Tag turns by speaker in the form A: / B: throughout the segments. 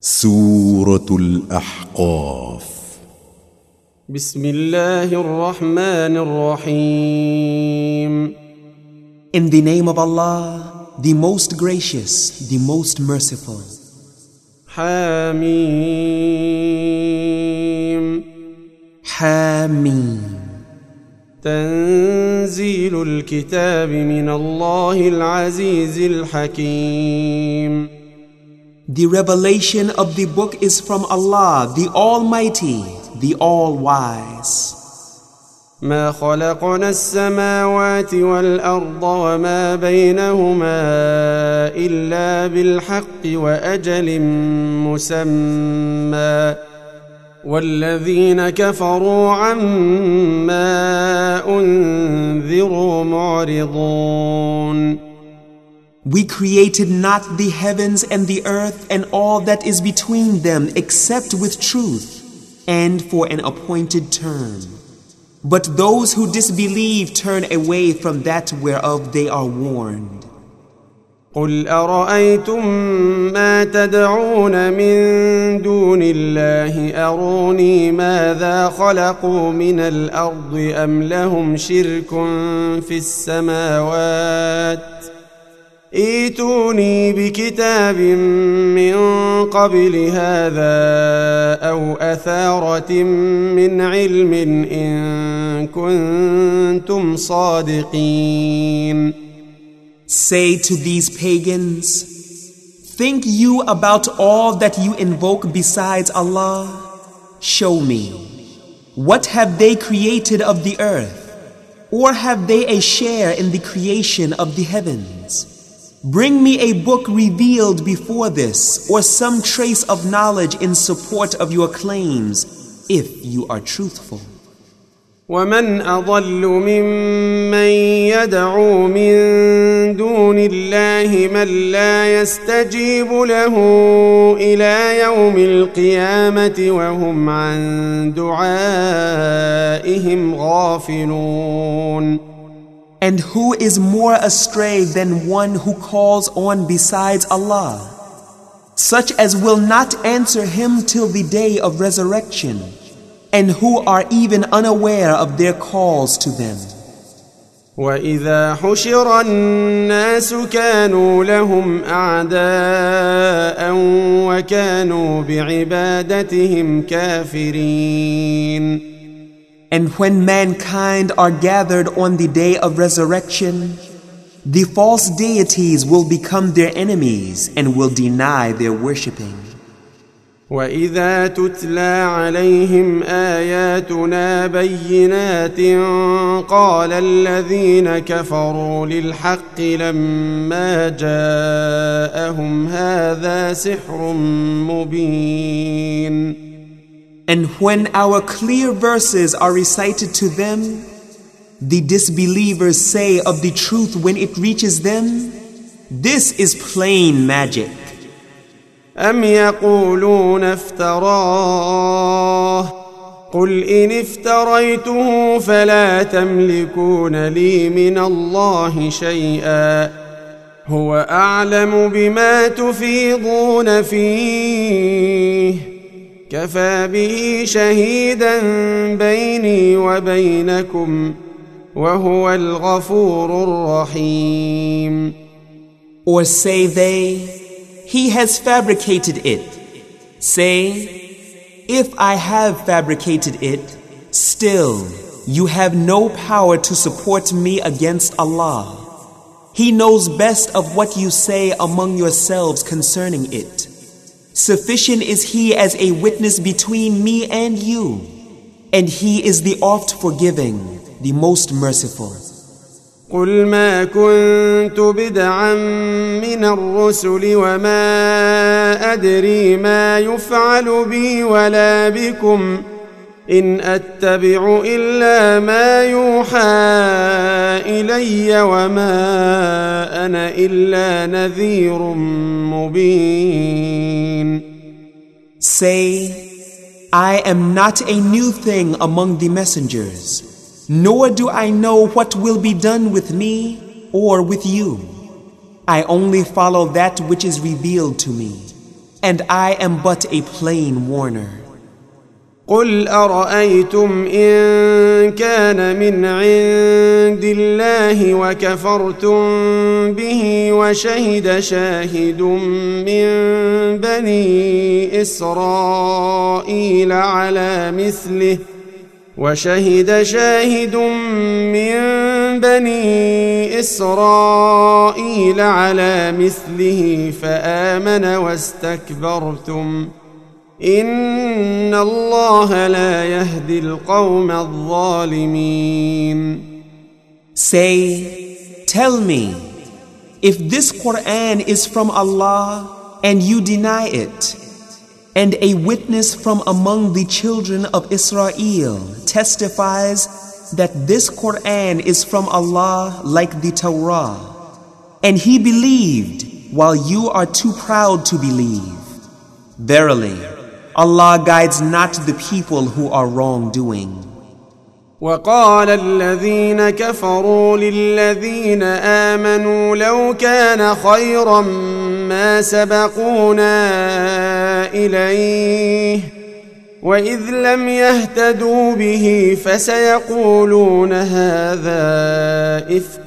A: سورة الأحقاف.
B: بسم الله الرحمن الرحيم.
C: In the name of Allah, the most gracious, the most merciful.
B: حميم.
C: حميم.
B: تنزيل الكتاب من الله العزيز الحكيم.
C: The revelation of the book is from Allah, the Almighty, the All-Wise.
B: ما خلقنا السماوات والأرض وما بينهما إلا بالحق وأجل مسمى والذين كفروا عما أنذروا معرضون.
C: We created not the heavens and the earth and all that is between them except with truth and for an appointed term. But those who disbelieve turn away from that whereof they are warned.
B: قل أرأيتم ما تدعون من دون الله أروني ماذا خلقوا من الأرض أم لهم شرك في السماوات ائتوني بكتاب من قبل هذا أو أثارة من علم إن كنتم صادقين.
C: Say to these pagans, think you about all that you invoke besides Allah? Show me, what have they created of the earth? Or have they a share in the creation of the heavens? Bring me a book revealed before this, or some trace of knowledge in support of your claims, if you are truthful.
B: ومن أضل ممن يدعو من دون الله من لا يستجيب له إلى يوم القيامة وهم عن دعائهم غافلون.
C: And who is more astray than one who calls on besides Allah, such as will not answer him till the day of resurrection, and who are even unaware of their calls to them.
B: وَإِذَا حُشِرَ النَّاسُ كَانُوا لَهُمْ أَعْدَاءً وَكَانُوا بِعِبَادَتِهِمْ كَافِرِينَ.
C: And when mankind are gathered on the day of resurrection, the false deities will become their enemies and will deny their worshipping.
B: وَإِذَا تُتْلَى عَلَيْهِمْ آيَاتُنَا بَيِّنَاتٍ قَالَ الَّذِينَ كَفَرُوا لِلْحَقِّ لَمَّا جَاءَهُمْ هَذَا سِحْرٌ مُبِينٌ.
C: And when our clear verses are recited to them, the disbelievers say of the truth when it reaches them, this is plain magic.
B: أَمْ يَقُولُونَ افْتَرَاهُ قُلْ إِنِ افْتَرَيْتُهُ فَلَا تَمْلِكُونَ لِي مِنَ اللَّهِ شَيْئًا هُوَ أَعْلَمُ بِمَا تُفِيضُونَ فِيهِ كَفَى بِهِ شَهِيدًا بَيْنِي وَبَيْنَكُمْ وَهُوَ الْغَفُورُ الرَّحِيمُ.
C: Or say they, he has fabricated it. Say, if I have fabricated it, still you have no power to support me against Allah. He knows best of what you say among yourselves concerning it. Sufficient is He as a witness between me and you, and He is the oft forgiving, the most merciful.
B: قل ما كنت بدعا من الرسل وما أدري ما يفعل بي ولا بكم إن أتبع إلا ما يوحى إلي وما أنا إلا نذير مبين.
C: Say, I am not a new thing among the messengers, nor do I know what will be done with me or with you. I only follow that which is revealed to me. and I am but a plain warner.
B: قل أرأيتم إن كان من عند الله وكفرتم به وشهد شاهد من بني إسرائيل على مثله فآمن واستكبرتم إن الله لا يهدي القوم الظالمين.
C: Say, tell me, if this Quran is from Allah and you deny it, and a witness from among the children of Israel testifies that this Quran is from Allah like the Torah, and he believed while you are too proud to believe, verily, Allah guides not the people who are wrongdoing.
B: وقال الذين كفروا للذين آمنوا لو كان خيرا ما سبقونا إليه وإذ لم يهتدوا به فسيقولون هذا إفك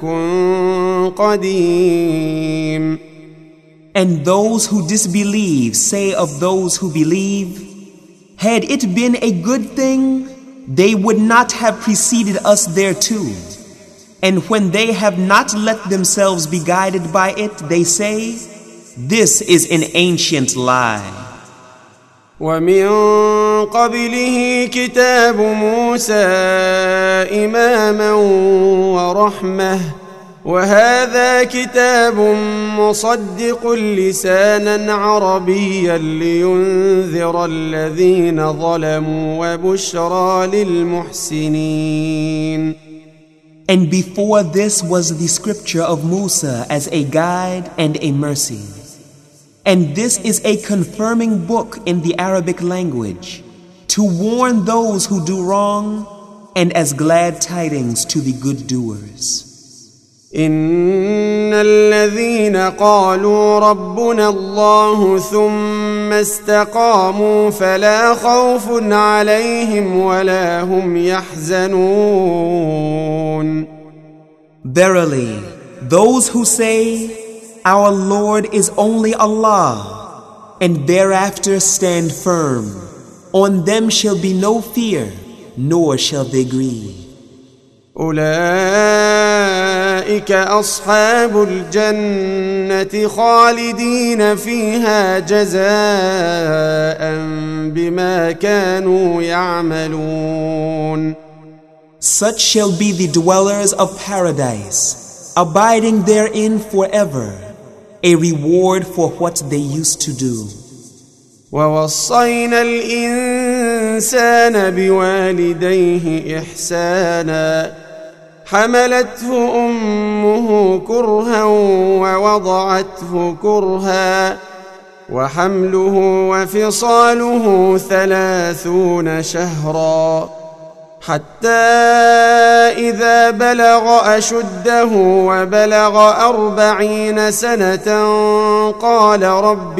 B: قديم.
C: And those who disbelieve say of those who believe, had it been a good thing, they would not have preceded us thereto. And when they have not let themselves be guided by it, they say, this is an ancient lie.
B: ومن قبله كتاب موسى إماما ورحمة وهذا كتاب مصدق لسانا عربيا لينذر الذين ظلموا وبشرى للمحسنين.
C: And before this was the scripture of Musa as a guide and a mercy. And this is a confirming book in the Arabic language to warn those who do wrong and as glad tidings to the good doers.
B: إن الذين قالوا ربنا الله ثم استقاموا فلا خوف عليهم ولا هم يحزنون.
C: Verily, those who say, our Lord is only Allah, and thereafter stand firm, on them shall be no fear, nor shall they grieve.
B: أولئك أصحاب الجنة خالدين فيها جزاء بما كانوا يعملون.
C: Such shall be the dwellers of paradise, abiding therein forever, a reward for what they used to do.
B: ووصينا الإنسان بوالديه إحسانا حملته أمه كرها ووضعته كرها وحمله وفصاله 30 شهرا حتى إذا بلغ أشده وبلغ 40 سنة قال رب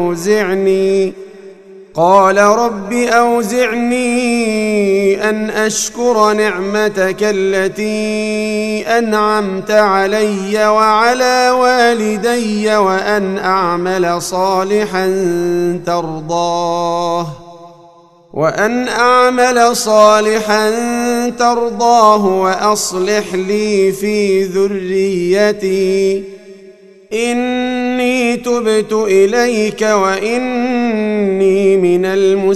B: أوزعني أن أشكر نعمتك التي أنعمت علي وعلى والدي وأن أعمل صالحا ترضاه وأصلح لي في ذريتي إني تبت إليك وإني من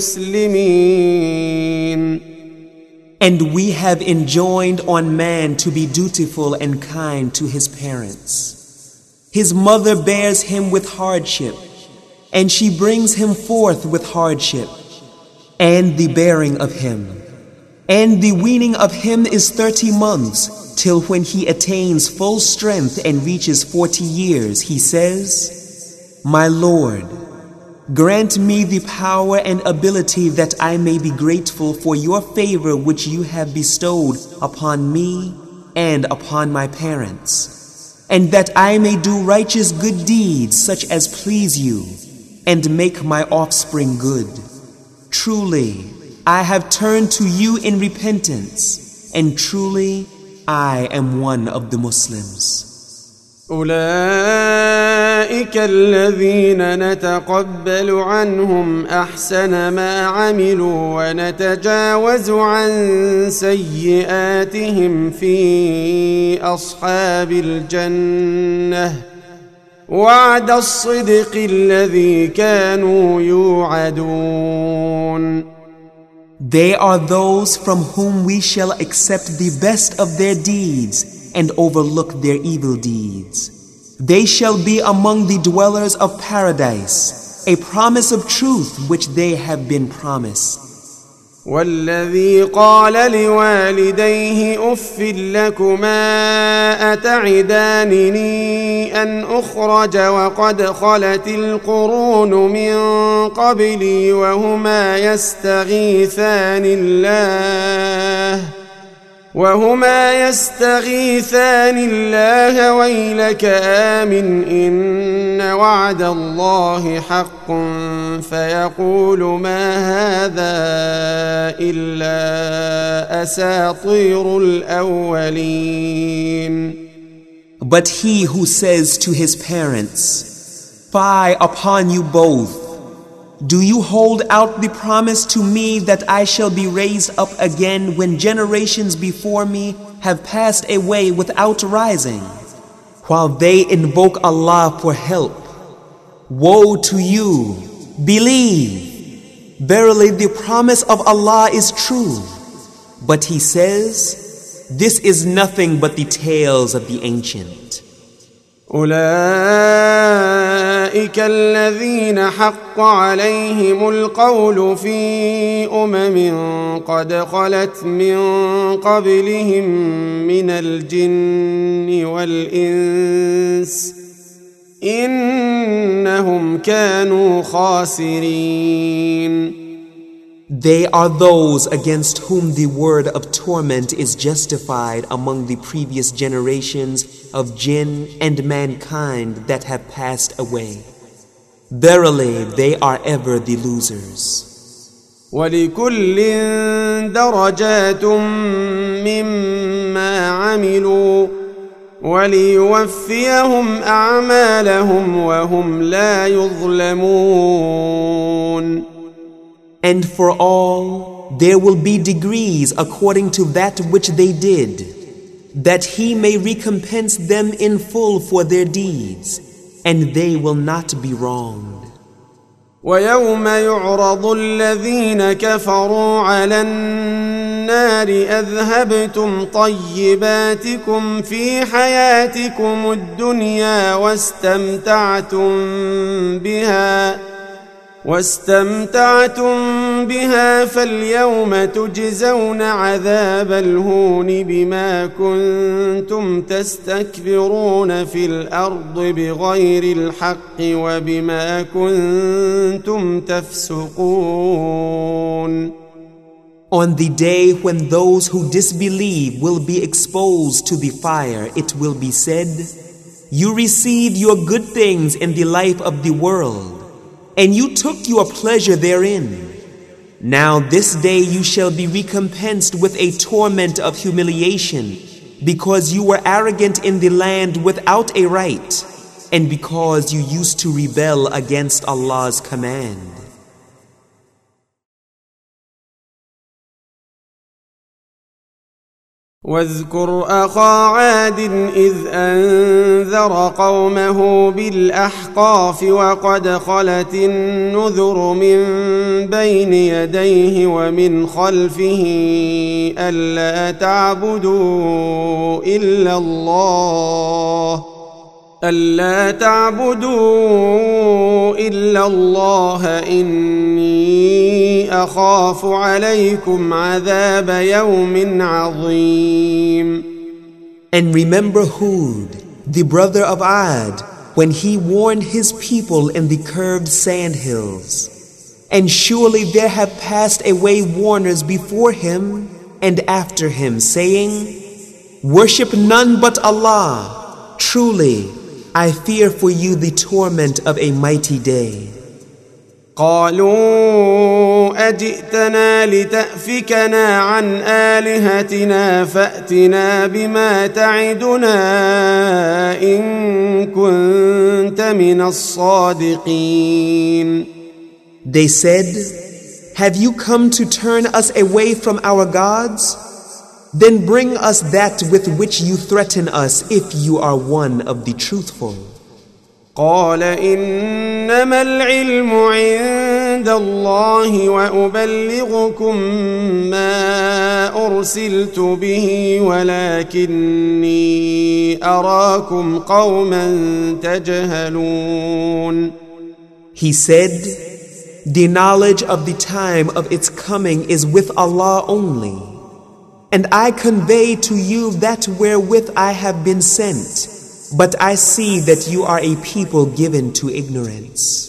B: المسلمين.
C: And we have enjoined on man to be dutiful and kind to his parents. His mother bears him with hardship, and she brings him forth with hardship, and the bearing of him. And the weaning of him is 30 months, till when he attains full strength and reaches 40 years, he says, My Lord, grant me the power and ability that I may be grateful for your favor which you have bestowed upon me and upon my parents, and that I may do righteous good deeds such as please you, and make my offspring good. Truly, I have turned to you in repentance, and truly, I am one of the Muslims.
B: أولئك الذين نتقبل عنهم أحسن ما عملوا ونتجاوز عن سيئاتهم في أصحاب الجنة وعد الصدق الذي كانوا يوعدون.
C: They are those from whom we shall accept the best of their deeds and overlook their evil deeds. They shall be among the dwellers of paradise, a promise of truth which they have been promised.
B: والذي قال لوالديه أف لكما أتعدانني أن أخرج وقد خلت القرون من قبلي وهما يستغيثان الله ويلك آمن إن وعد الله حق فيقول ما هذا إلا أساطير الأولين.
C: But he who says to his parents, "Fie upon you both! Do you hold out the promise to me that I shall be raised up again when generations before me have passed away without rising?" While they invoke Allah for help, woe to you! Believe! Verily the promise of Allah is true. But he says, this is nothing but the tales of the ancient.
B: أولئك الذين حق عليهم القول في قد خلت من قبلهم من الجن والإنس إنهم كانوا خاسرين.
C: They are those against whom the word of torment is justified among the previous generations of jinn and mankind that have passed away. Verily, they are ever the losers.
B: وَلِكُلٍّ دَرَجَاتٌ مِّمَّا عَمِلُوا وَلِيُوَفِّيَهُمْ أَعْمَالَهُمْ وَهُمْ لَا يُظْلَمُونَ.
C: And for all, there will be degrees according to that which they did, that he may recompense them in full for their deeds, and they will not be wronged.
B: وَيَوْمَ يُعْرَضُ الَّذِينَ كَفَرُوا عَلَى النَّارِ أَذْهَبْتُمْ طَيِّبَاتِكُمْ فِي حَيَاتِكُمُ الدُّنْيَا واستمتعتم بها فاليوم تجزون عذاب الهون بما كنتم تستكبرون في الأرض بغير الحق وبما كنتم تفسقون.
C: On the day when those who disbelieve will be exposed to the fire, it will be said, "You received your good things in the life of the world, and you took your pleasure therein. Now this day you shall be recompensed with a torment of humiliation, because you were arrogant in the land without a right, and because you used to rebel against Allah's command."
B: واذكر أخا عاد إذ أنذر قومه بالأحقاف وقد خلت النذر من بين يديه ومن خلفه ألا تعبدوا إلا الله إني أخاف عليكم عذاب يوم عظيم.
C: And remember Hud, the brother of Ad, when he warned his people in the curved sandhills. And surely there have passed away warners before him and after him, saying, "Worship none but Allah. Truly, I fear for you the torment of a mighty day."
B: قالوا أجئتنا لتأفكنا عن آلهتنا فأتنا بما تعدنا إن كنت من الصادقين.
C: They said, "Have you come to turn us away from our gods? Then bring us that with which you threaten us if you are one of the truthful."
B: قال إنما العلم عند الله وأبلغكم ما أرسلت به ولكني أراكم قوما تجهلون.
C: He said, "The knowledge of the time of its coming is with Allah only, and I convey to you that wherewith I have been sent. But I see that you are a people given to ignorance."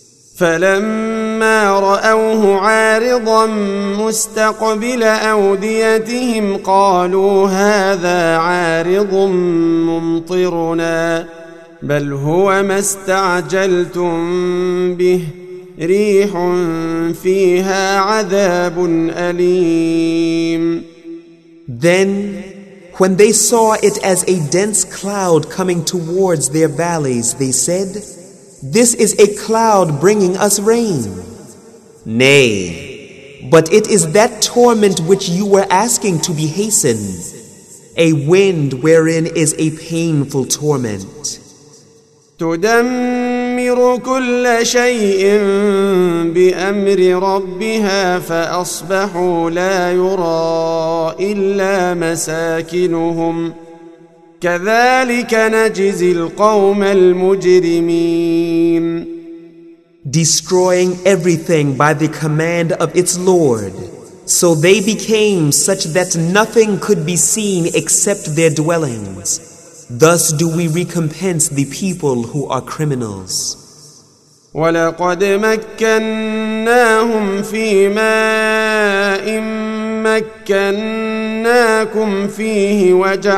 B: فلما رأوه عارضا مستقبل أوديتهم قالوا هذا عارض ممطرنا بل هو ما استعجلتم به ريح فيها عذاب أليم.
C: Then when they saw it as a dense cloud coming towards their valleys, they said, "This is a cloud bringing us rain." Nay, but it is that torment which you were asking to be hastened, a wind wherein is a painful torment.
B: تدمر كل شيء بأمر ربها فأصبحوا لا يرى إلا مساكنهم كذلك نجزي القوم المجرمين.
C: Destroying everything by the command of its Lord, so they became such that nothing could be seen except their dwellings. Thus do we recompense the people who are criminals.
B: وَلَقَدْ مَكَّنَّاهُمْ فِي مَاءٍ مَكَّنَّاكُمْ فِيهِ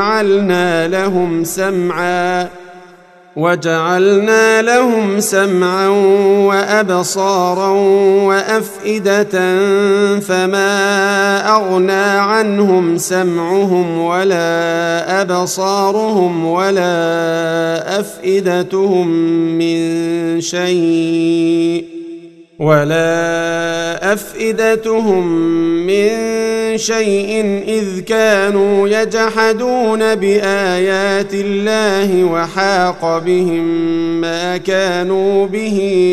B: وَجَعَلْنَا لَهُمْ سَمْعًا وَأَبْصَارًا وَأَفْئِدَةً فَمَا أَغْنَى عَنْهُمْ سَمْعُهُمْ وَلَا أَبْصَارُهُمْ وَلَا أَفْئِدَتُهُم من شيء إذ كانوا يجحدون بآيات الله وحاق بهم ما كانوا به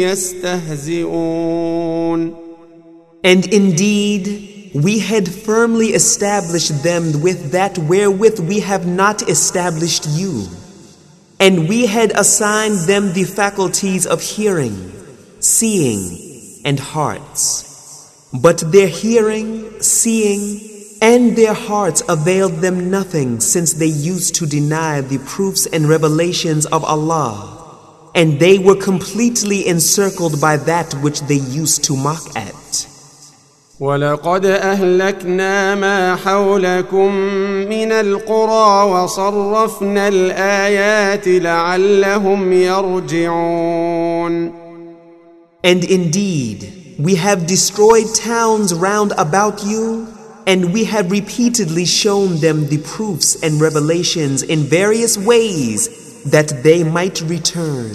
B: يستهزئون.
C: And indeed, we had firmly established them with that wherewith we have not established you. And we had assigned them the faculties of hearing, seeing, and hearts. But their hearing, seeing, and their hearts availed them nothing, since they used to deny the proofs and revelations of Allah, and they were completely encircled by that which they used to mock at.
B: وَلَقَدْ أَهْلَكْنَا مَا حَوْلَكُمْ مِنَ الْقُرَى وَصَرَّفْنَا الْآيَاتِ لَعَلَّهُمْ يَرْجِعُونَ.
C: And indeed, we have destroyed towns round about you, and we have repeatedly shown them the proofs and revelations in various ways that they might return.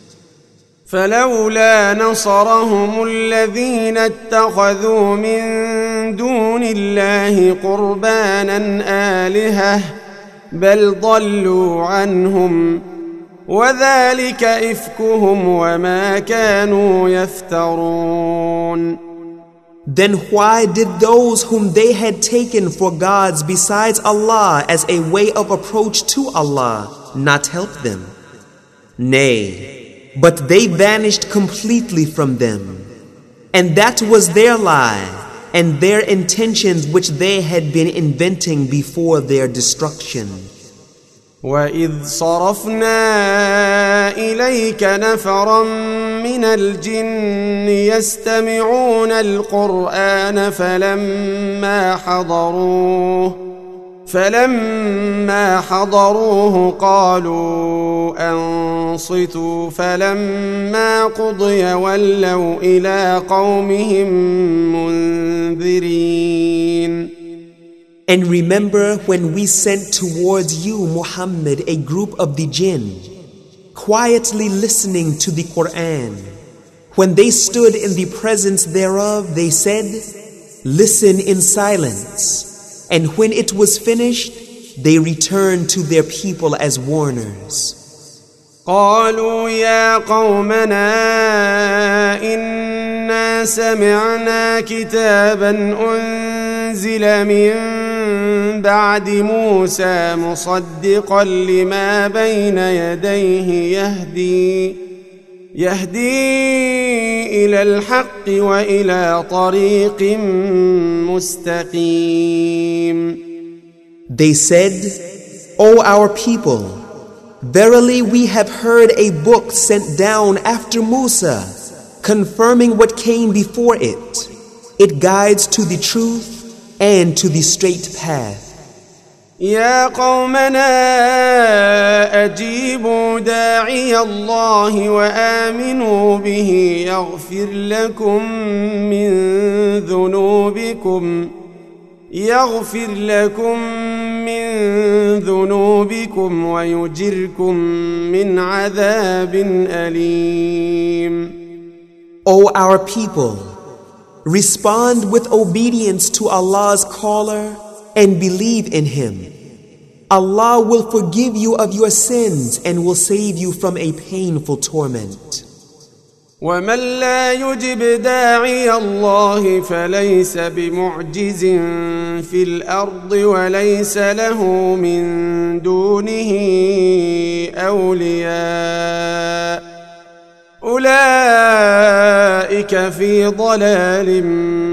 B: فلولا نصرهم الذين اتخذوا من دون الله قربانا آلهة بل ضلوا عنهم وذلك إفكهم وما كانوا يفترون.
C: Then why did those whom they had taken for gods besides Allah as a way of approach to Allah not help them? Nay, but they vanished completely from them. And that was their lie and their intentions which they had been inventing before their destruction.
B: وَإِذْ صَرَفْنَا إِلَيْكَ نَفَرًا مِنَ الْجِنِّ يَسْتَمِعُونَ الْقُرْآنَ فلما حضروه قالوا أنصتوا فلما قضي ولوا إلى قومهم منذرين.
C: And remember when we sent towards you, Muhammad, a group of the jinn, quietly listening to the Quran. When they stood in the presence thereof, they said, "Listen in silence." And when it was finished, they returned to their people as warners.
B: قالوا يا قومنا إنا سمعنا كتابا أنزل من بعد موسى مصدقا لما بين يديه يهدي إلى الحق وإلى طريق مستقيم.
C: They said, O our people, verily we have heard a book sent down after Musa, confirming what came before it. It guides to the truth and to the straight path.
B: يا قومنا أجيبوا داعي الله وآمنوا به يغفر لكم من ذنوبكم ويجركم من عذاب أليم.
C: O our people, respond with obedience to Allah's caller and believe in Him. Allah will forgive you of your sins and will save you from a painful torment.
B: ومن لا يجب داعي الله فليس بمعجز في الأرض وليس له من دونه أولياء أولئك في ضلال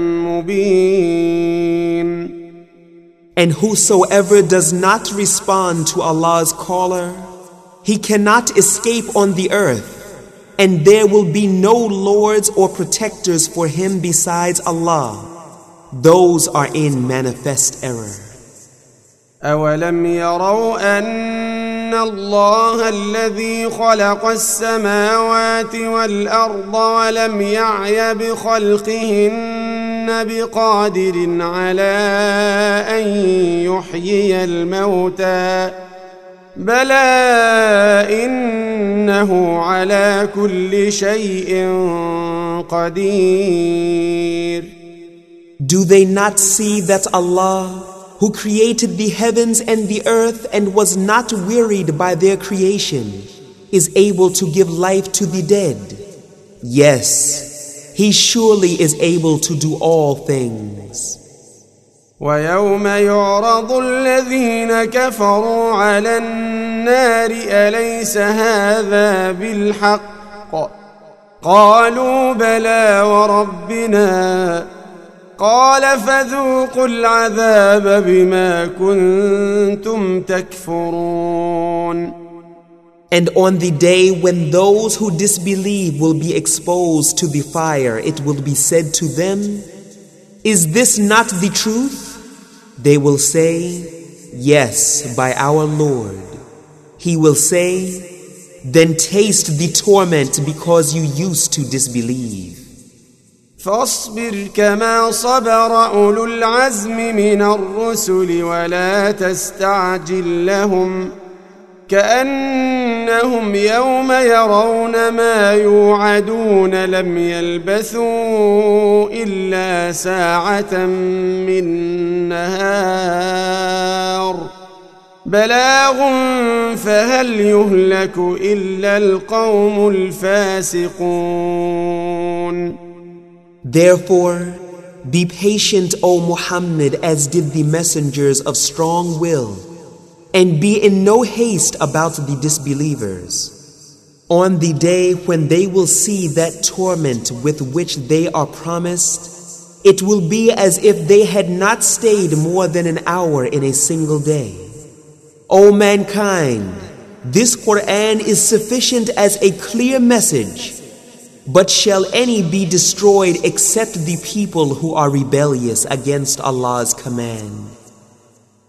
B: مبين.
C: And whosoever does not respond to Allah's caller, he cannot escape on the earth, and there will be no lords or protectors for him besides Allah. Those are in manifest error.
B: أولم يروا أن الله الذي خلق السماوات والأرض ولم يعي بخلقهن بقادر على أن يحيي الموتى بلى إنه على كل شيء قدير.
C: Do they not see that Allah, who created the heavens and the earth and was not wearied by their creation, is able to give life to the dead? Yes, He surely is able to do all things.
B: ويوم يعرض الذين كفروا على النار أليس هذا بالحق قالوا بلى وربنا قال فذوقوا العذاب بما كنتم تكفرون.
C: And on the day when those who disbelieve will be exposed to the fire, it will be said to them, "Is this not the truth?" They will say, "Yes, by our Lord." He will say, "Then taste the torment because you used to disbelieve."
B: فاصبر كما صبر أولو العزم من الرسل ولا تستعجل لهم كأنهم يوم يرون ما يوعدون لم يلبثوا إلا ساعة من نهار بلاغ فهل يهلك إلا القوم الفاسقون.
C: Therefore, be patient, O Muhammad, as did the messengers of strong will, and be in no haste about the disbelievers. On the day when they will see that torment with which they are promised, it will be as if they had not stayed more than an hour in a single day. O mankind, this Quran is sufficient as a clear message. But shall any be destroyed except the people who are rebellious against Allah's command?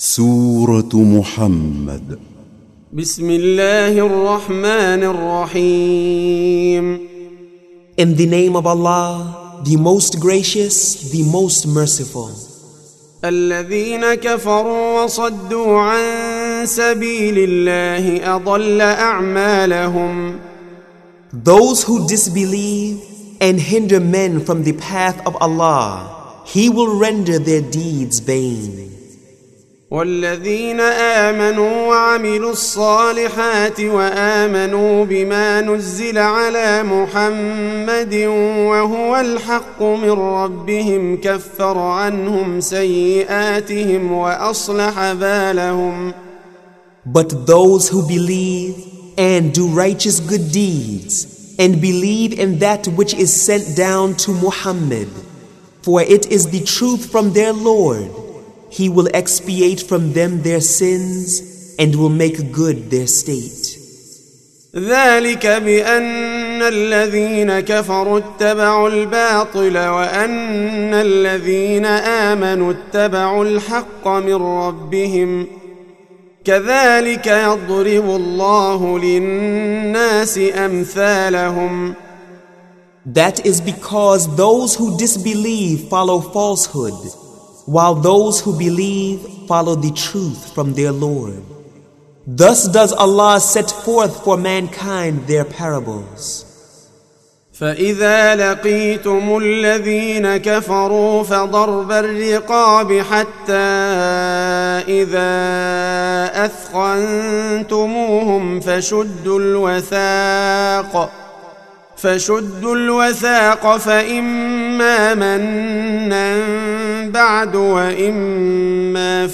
A: سورة محمد.
B: بسم الله الرحمن الرحيم.
C: In the name of Allah, the most gracious, the most merciful.
B: الذين كفروا وصدوا عن سبيل الله أضل أعمالهم.
C: Those who disbelieve and hinder men from the path of Allah, He will render their deeds vain.
B: والذين آمنوا وعملوا الصالحات وآمنوا بما نزل على محمد وهو الحق من ربهم كفر عنهم سيئاتهم وأصلح بالهم.
C: But those who believe and do righteous good deeds and believe in that which is sent down to Muhammad, for it is the truth from their Lord, He will expiate from them their sins and will make good their state.
B: ذلك بأن الذين كفروا اتبعوا الباطل وأن الذين آمنوا اتبعوا الحق من ربهم كذلك يضرب الله للناس أمثالهم.
C: That is because those who disbelieve follow falsehood, while those who believe follow the truth from their Lord. Thus does Allah set forth for mankind their parables.
B: فإذا لقيتم الذين كفروا فضرب الرقاب حتى إذا أثخنتموهم فشدوا الوثاق فإما منا بعد وإما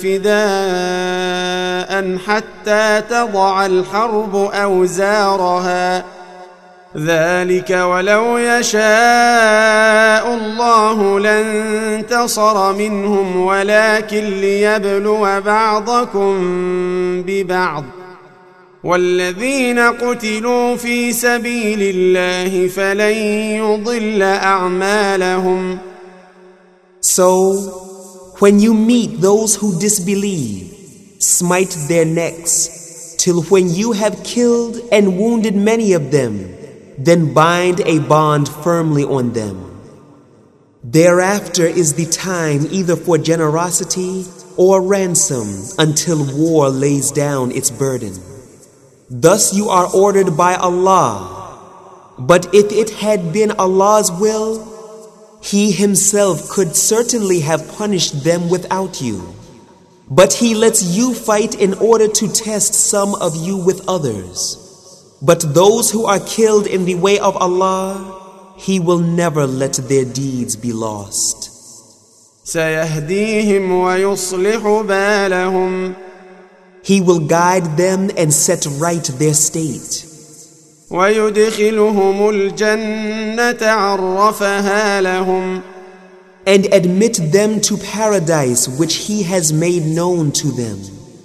B: فداء حتى تضع الحرب أوزارها. ذلك ولو يشاء الله لانتصر منهم ولكن ليبلو بعضكم ببعض والذين قتلوا في سبيل الله فلن يضل أعمالهم.
C: So, when you meet those who disbelieve, smite their necks, till when you have killed and wounded many of them, then bind a bond firmly on them. Thereafter is the time either for generosity or ransom until war lays down its burden. Thus you are ordered by Allah. But if it had been Allah's will, He Himself could certainly have punished them without you. But He lets you fight in order to test some of you with others. But those who are killed in the way of Allah, He will never let their deeds be lost.
B: سيهديهم ويصلح بالهم.
C: He will guide them and set right their state.
B: ويدخلهم الجنة عرفها لهم.
C: And admit them to paradise which He has made known to them.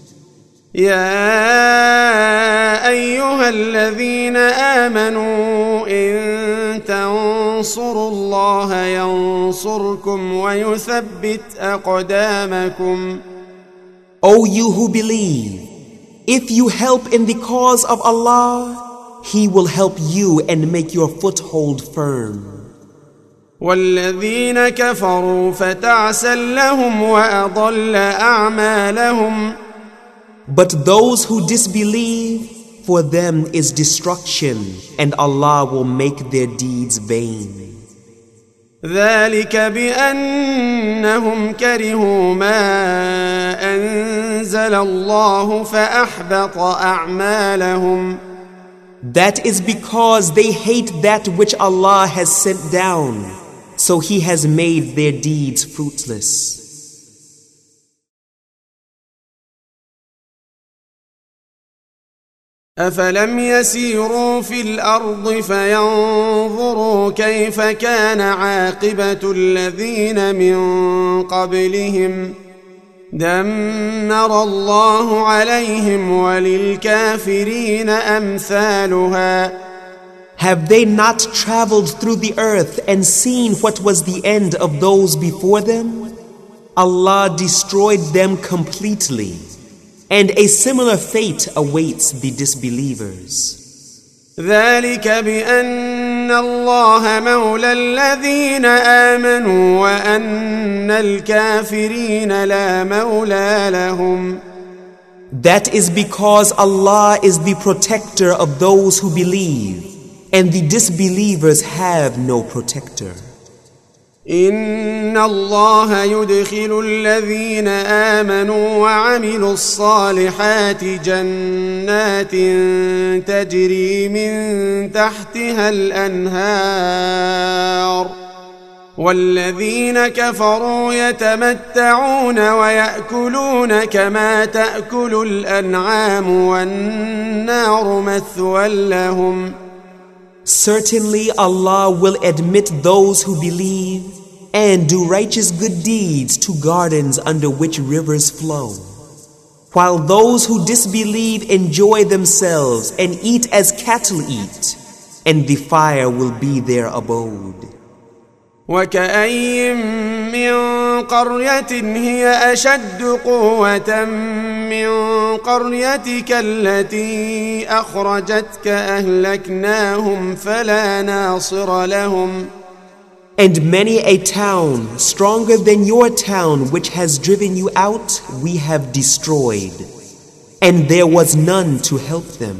B: يا أيها الذين آمنوا إن تنصروا الله ينصركم ويثبت أقدامكم.
C: O you who believe, if you help in the cause of Allah, He will help you and make your foothold firm.
B: والذين كفروا فتعسا لهم وأضل أعمالهم.
C: But those who disbelieve, for them is destruction, and Allah will make their deeds vain.
B: ذلك بأنهم كرهوا ما أنزل الله فأحبط أعمالهم.
C: That is because they hate that which Allah has sent down, so He has made their deeds fruitless.
B: أفلم يسيروا في الأرض فينظروا كيف كان عاقبة الذين من قبلهم دمر الله عليهم وللكافرين أمثالها.
C: Have they not traveled through the earth and seen what was the end of those before them? Allah destroyed them completely, and a similar fate awaits the disbelievers.
B: ذلك بأن الله مولى الذين آمنوا وأن الكافرين لا مولى لهم.
C: That is because Allah is the protector of those who believe, and the disbelievers have no protector.
B: إن الله يدخل الذين آمنوا وعملوا الصالحات جنات تجري من تحتها الأنهار والذين كفروا يتمتعون ويأكلون كما تأكل الأنعام والنار مثوى لهم.
C: Certainly Allah will admit those who believe and do righteous good deeds to gardens under which rivers flow, while those who disbelieve enjoy themselves and eat as cattle eat, and the fire will be their abode.
B: وكأين من قرية هي أشد قوة من قريتك التي أخرجتك أهلكناهم فلا ناصر لهم.
C: And many a town stronger than your town which has driven you out we have destroyed, and there was none to help them.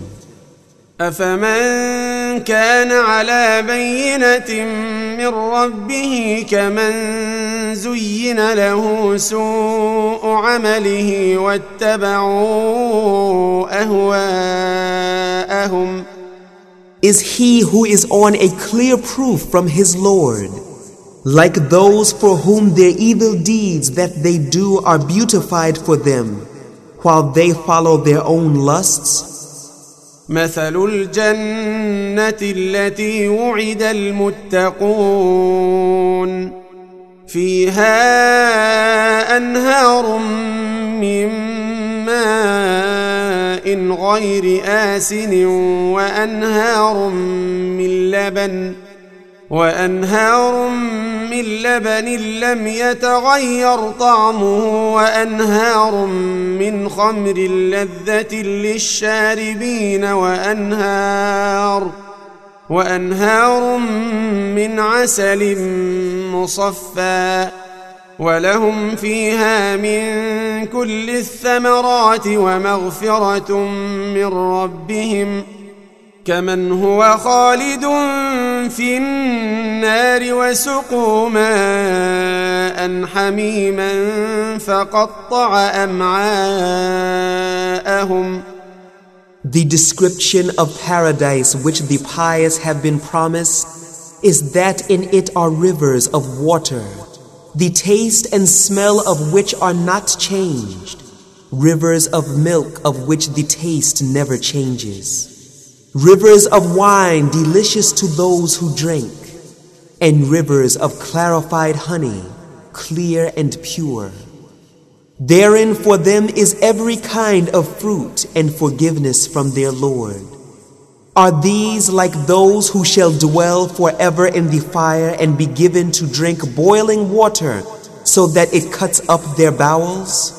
B: أفمن كان على بينة من ربه كمن زين له سوء عمله واتبعوا أهواءهم.
C: Is he who is on a clear proof from his Lord, like those for whom their evil deeds that they do are beautified for them, while they follow their own lusts?
B: مثل الجنة التي وعد المتقون فيها أنهار من ماء غير آسن وأنهار من لبن لم يتغير طعمه وأنهار من خمر لذة للشاربين وأنهار من عسل مصفى ولهم فيها من كل الثمرات ومغفرة من ربهم كمن هو خالد في النار وسقوا ماء حميما فقطع أمعاءهم.
C: The description of paradise which the pious have been promised is that in it are rivers of water, the taste and smell of which are not changed, rivers of milk of which the taste never changes, rivers of wine delicious to those who drink, and rivers of clarified honey, clear and pure. Therein for them is every kind of fruit and forgiveness from their Lord. Are these like those who shall dwell forever in the fire and be given to drink boiling water so that it cuts up their bowels?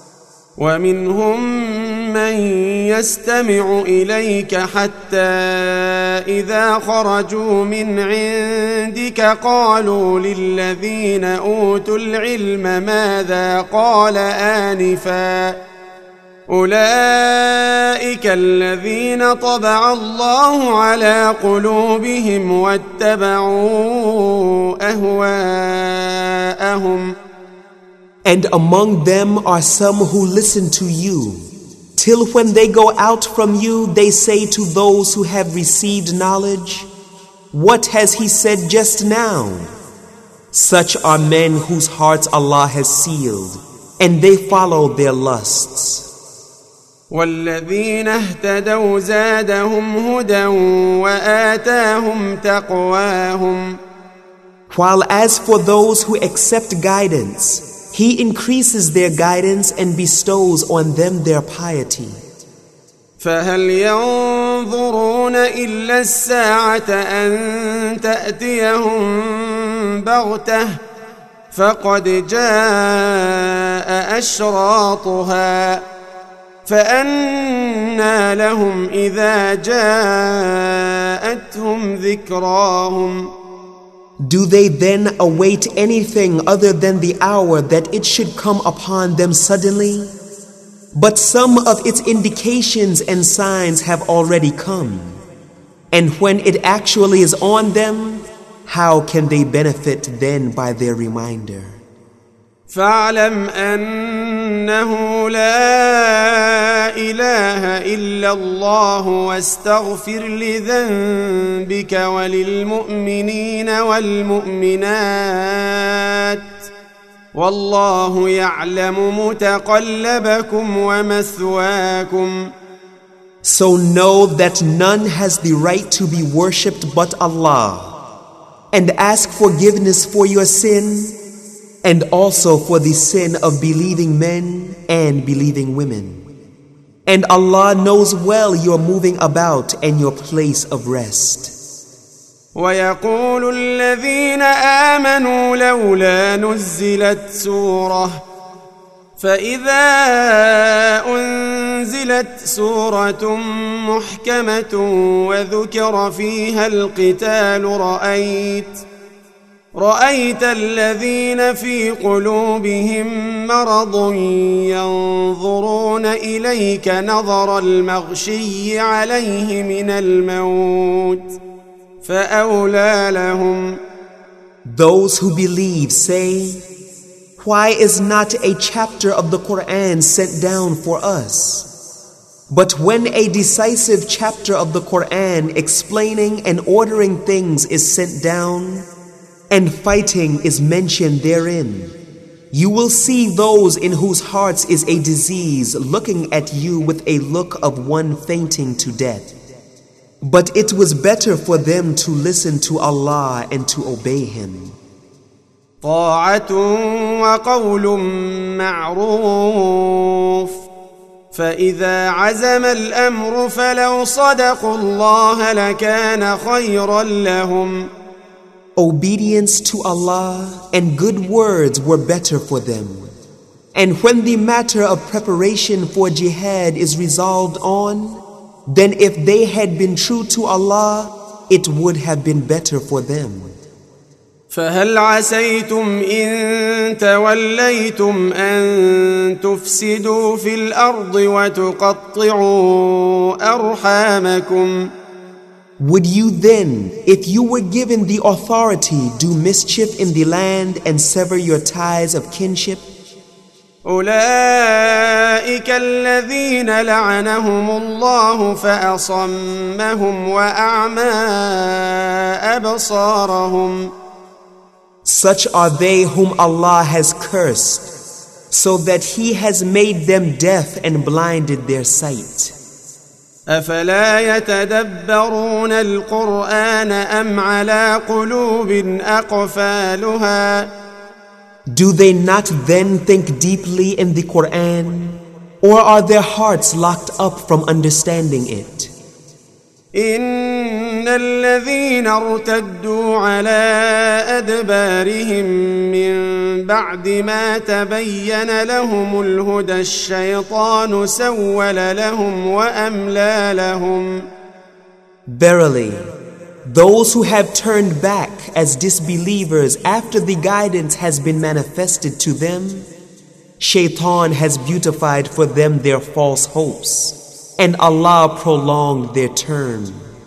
B: ومنهم من يستمع إليك حتى إذا خرجوا من عندك قالوا للذين أوتوا العلم ماذا قال آنفا أولئك الذين طبع الله على قلوبهم واتبعوا أهواءهم.
C: And among them are some who listen to you, till when they go out from you, they say to those who have received knowledge, "What has he said just now?" Such are men whose hearts Allah has sealed, and they follow their lusts.
B: والذين اهتدوا زادهم هدى وآتاهم تقواهم.
C: While as for those who accept guidance, He increases their guidance and bestows on them their piety.
B: فهل ينظرون إلا الساعة أن تأتيهم بغتة فقد جاء أشراطها فأنى لهم إذا جاءتهم ذكراهم.
C: Do they then await anything other than the hour that it should come upon them suddenly? But some of its indications and signs have already come. And when it actually is on them, how can they benefit then by their reminder?
B: فاعلم أنه لا إله إلا الله واستغفر لذنبك وللمؤمنين والمؤمنات والله يعلم متقلبكم ومثواكم.
C: So know that none has the right to be worshipped but Allah, and ask forgiveness for your sin, and also for the sin of believing men and believing women. And Allah knows well your moving about and your place of rest.
B: ويقول الذين آمنوا لولا نزلت سورة فإذا أنزلت سورة محكمة وذكر فيها القتال رأيت الذين في قلوبهم مرض ينظرون إليك نظر المغشي عليه من الموت فأولى لهم.
C: Those who believe say, why is not a chapter of the Quran sent down for us? But when a decisive chapter of the Quran explaining and ordering things is sent down, and fighting is mentioned therein, you will see those in whose hearts is a disease looking at you with a look of one fainting to death. But it was better for them to listen to Allah and to obey Him.
B: طاعة وقول معروف فإذا عزم الأمر فلو صدقوا الله لكان خيرا لهم.
C: Obedience to Allah and good words were better for them. And when the matter of preparation for jihad is resolved on, then if they had been true to Allah, it would have been better for them.
B: فهل عسيتم إن توليتم أن تفسدوا في الأرض وتقطعوا أرحامكم.
C: Would you then, if you were given the authority, do mischief in the land and sever your ties of kinship?
B: أولئك الذين لعنهم الله فأصمهم وأعمى أبصارهم.
C: Such are they whom Allah has cursed, so that He has made them deaf and blinded their sight.
B: أفلا يتدبرون القرآن أم على قلوب أقفالها.
C: Do they not then think deeply in the Quran, or are their hearts locked up from understanding it?
B: إن الذين ارتدوا على أدبارهم من بعد ما تبين لهم الهدى الشيطان سول لهم وأملى لهم.
C: Verily, those who have turned back as disbelievers after the guidance has been manifested to them, Shaitan has beautified for them their false hopes, and Allah prolonged their term.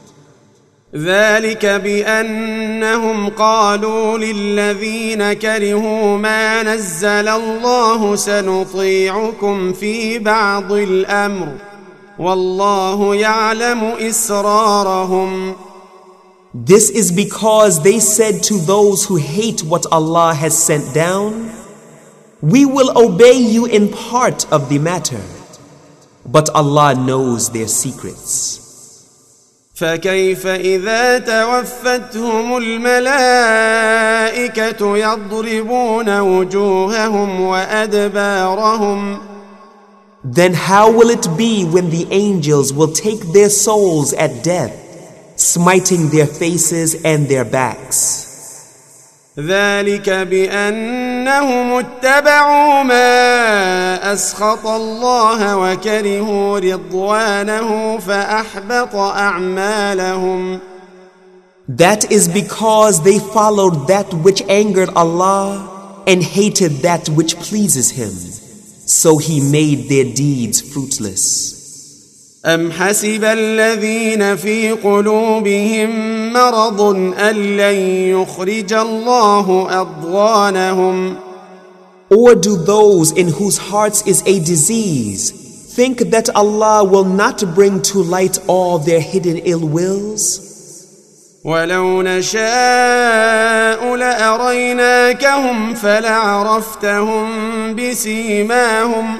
B: ذلك بأنهم قالوا للذين كرهوا ما نزل الله سنطيعكم في بعض الأمر والله يعلم إسرارهم.
C: This is because they said to those who hate what Allah has sent down, we will obey you in part of the matter, but Allah knows their secrets.
B: فكيف إذا توفتهم الملائكة يضربون وجوههم وأدبارهم.
C: Then how will it be when the angels will take their souls at death, smiting their faces and their backs?
B: ذلك بأنهم اتبعوا ما أسخط الله وكرهوا رضوانه فأحبط أعمالهم.
C: That is because they followed that which angered Allah and hated that which pleases Him. So He made their deeds fruitless.
B: أم حسب الذين في قلوبهم مرض أن لن يخرج الله أضغانهم.
C: Or do those in whose hearts is a disease think that Allah will not bring to light all their hidden ill wills?
B: ولو نشاء لأريناكهم فلعرفتهم بسيماهم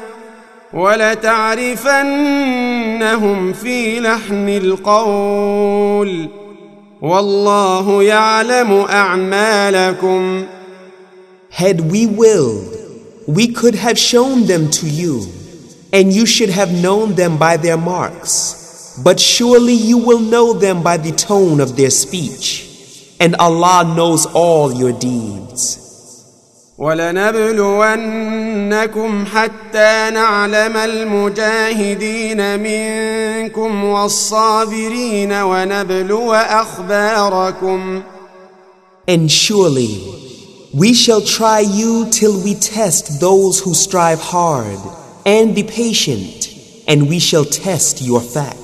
B: ولتعرفنهم في لحن القول والله يعلم أعمالكم.
C: Had we willed, we could have shown them to you, and you should have known them by their marks. But surely you will know them by the tone of their speech, and Allah knows all your deeds.
B: وَلَنَبْلُوَنَّكُمْ حَتَّى نَعْلَمَ الْمُجَاهِدِينَ مِنكُمْ وَالصَّابِرِينَ وَنَبْلُوَ أَخْبَارَكُمْ.
C: And surely we shall try you till we test those who strive hard, and be patient, and we shall test your facts.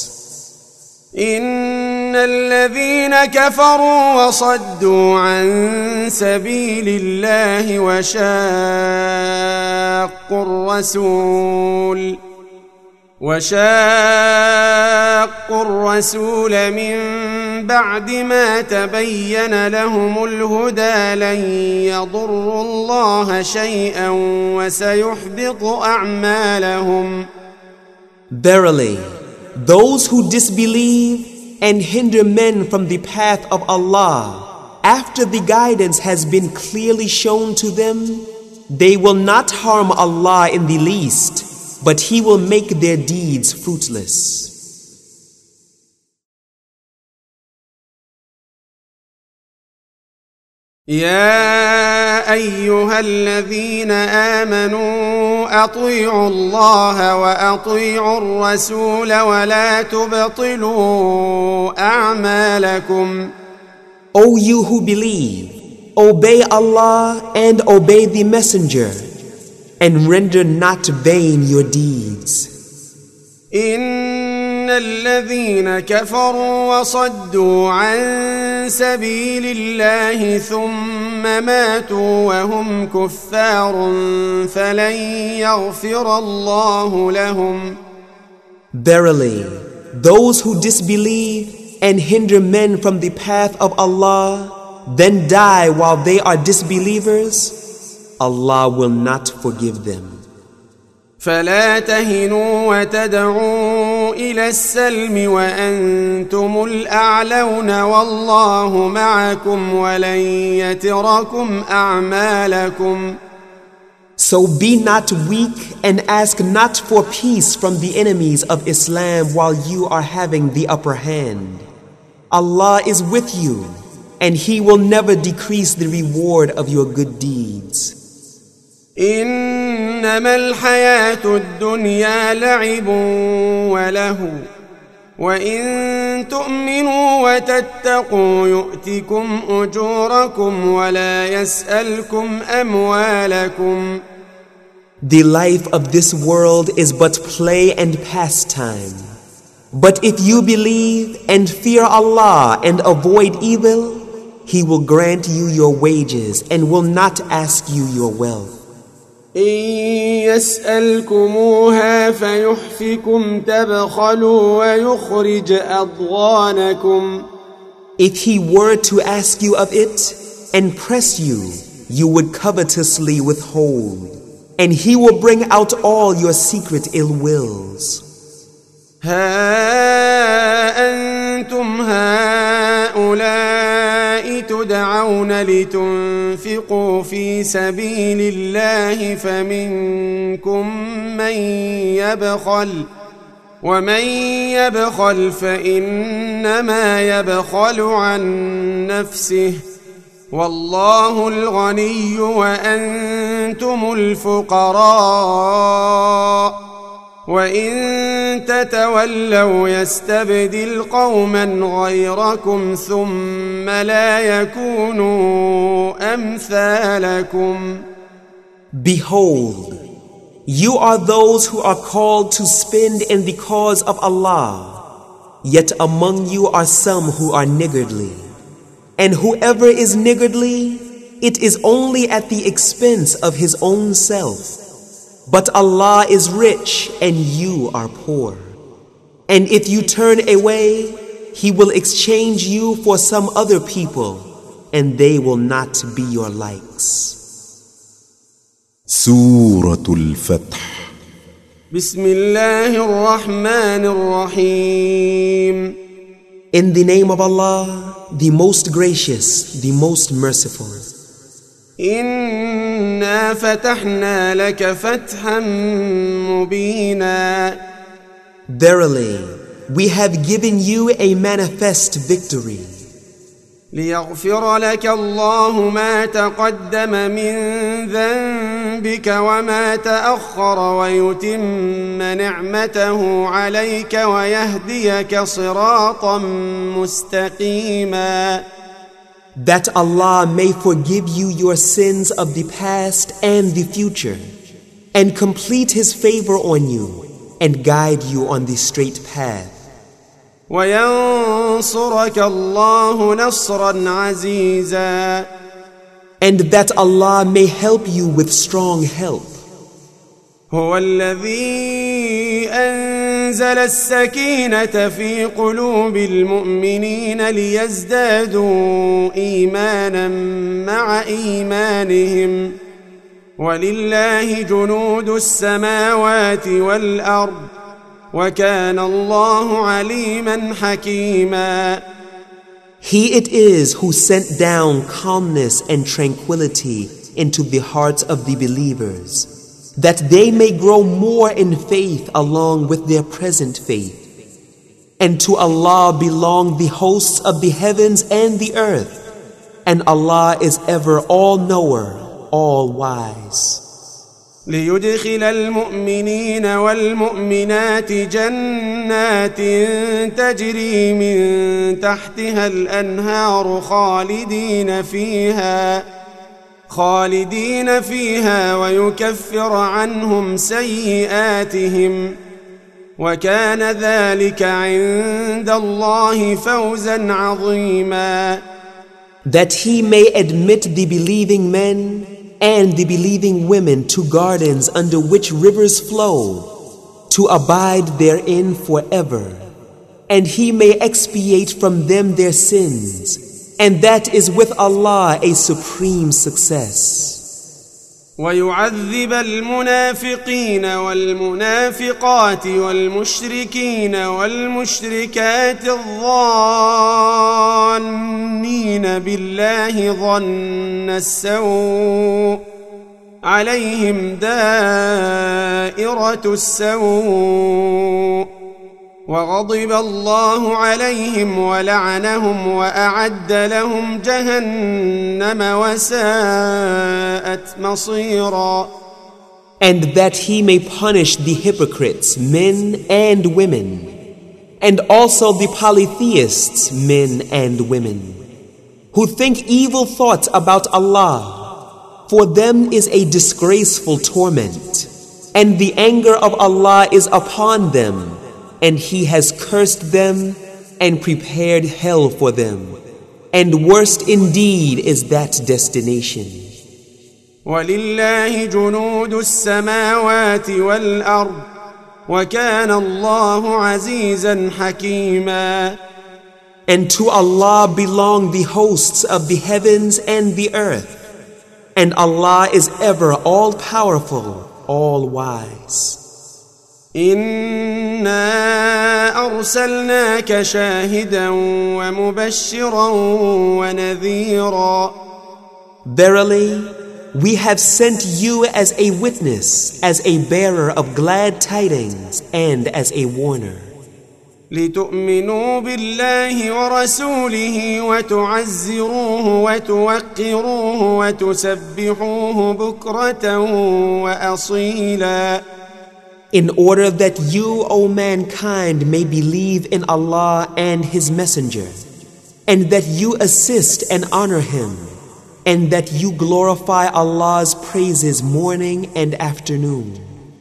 B: إن الذين كفروا وصدوا عن سبيل الله وشاقوا الرسول من بعد ما تبين لهم الهدى لن يضروا الله شيئا وسيحبط أعمالهم.
C: Verily, those who disbelieve and hinder men from the path of Allah after the guidance has been clearly shown to them, they will not harm Allah in the least, but He will make their deeds fruitless.
B: يا أيها الذين آمنوا أطيعوا الله وأطيعوا الرسول ولا تبطلوا أعمالكم.
C: O you who believe, obey Allah and obey the Messenger, and render not vain your deeds.
B: إن الذين كفروا وصدوا عن سبيل الله ثم ماتوا وهم كفار فلن يغفر الله لهم.
C: Verily, those who disbelieve and hinder men from the path of Allah, then die while they are disbelievers, Allah will not forgive them.
B: فلا تهنوا وتدعوا إلى السلم وأنتم الأعلون والله معكم ولن يتركم أعمالكم.
C: So be not weak and ask not for peace from the enemies of Islam while you are having the upper hand. Allah is with you, and He will never decrease the reward of your good deeds.
B: إنما الحياة الدنيا لعب وله وإن تؤمنوا وتتقوا يؤتكم أجوركم ولا يسألكم أموالكم.
C: The life of this world is but play and pastime. But if you believe and fear Allah and avoid evil, He will grant you your wages and will not ask you your wealth.
B: إن يسألكموها فيحفكم تبخلوا ويخرج أضغانكم.
C: If He were to ask you of it and press you, you would covetously withhold, and He will bring out all your secret ill wills.
B: ها أنتم هؤلاء تدعون لتنفقوا في سبيل الله فمنكم من يبخل ومن يبخل فإنما يبخل عن نفسه والله الغني وأنتم الفقراء وإن تتولوا يستبدل قوما غيركم ثم لا يكونوا أمثالكم.
C: Behold, you are those who are called to spend in the cause of Allah, yet among you are some who are niggardly. And whoever is niggardly, it is only at the expense of his own self. But Allah is rich and you are poor. And if you turn away, He will exchange you for some other people, and they will not be your likes.
A: سورة الفتح.
B: بسم الله الرحمن الرحيم.
C: In the name of Allah, the most gracious, the most merciful.
B: إنا فتحنا لك فتحا مبينا.
C: Verily, we have given you a manifest victory.
B: ليغفر لك الله ما تقدم من ذنبك وما تأخر ويتم نعمته عليك ويهديك صراطا مستقيما.
C: That Allah may forgive you your sins of the past and the future, and complete His favor on you, and guide you on the straight path.
B: وينصرك الله نصرا عزيزا.
C: And that Allah may help you with strong help.
B: هو الذي أنزل السكينة في قلوب المؤمنين ليزدادوا إيمانا مع إيمانهم ولله جنود السماوات والأرض وكان الله عليما حكيما.
C: He it is who sent down calmness and tranquility into the hearts of the believers, that they may grow more in faith along with their present faith. And to Allah belong the hosts of the heavens and the earth, and Allah is ever all-knower, all-wise.
B: ليدخل المؤمنين والمؤمنات جنات تجري من تحتها الأنهار خالدين فيها ويكفر عنهم سيئاتهم وكان ذلك عند الله فوزا عظيما.
C: That He may admit the believing men and the believing women to gardens under which rivers flow, to abide therein forever, and He may expiate from them their sins, and that is with Allah a supreme success.
B: ويعذب المنافقين والمنافقات والمشركين والمشركات الظانين بالله ظن السوء عليهم دائرة السوء وغضب الله عليهم ولعنهم وأعد لهم جهنم وساءت مصيرا.
C: And that He may punish the hypocrites, men and women, and also the polytheists, men and women, who think evil thoughts about Allah. For them is a disgraceful torment, and the anger of Allah is upon them, and He has cursed them and prepared hell for them. And worst indeed is that destination.
B: وَلِلَّهِ جُنُودُ السَّمَاوَاتِ وَالْأَرْضِ وَكَانَ اللَّهُ عَزِيزًا حَكِيمًا.
C: And to Allah belong the hosts of the heavens and the earth, and Allah is ever all-powerful, all-wise.
B: إنا أرسلناك شاهدا ومبشرا ونذيرا.
C: Verily, we have sent you as a witness, as a bearer of glad tidings, and as a warner.
B: لتؤمنوا بالله ورسوله وتعزروه وتوقروه وتسبحوه بكرة وأصيلا.
C: In order that you, O mankind, may believe in Allah and His Messenger, and that you assist and honor Him, and that you glorify Allah's praises morning and afternoon.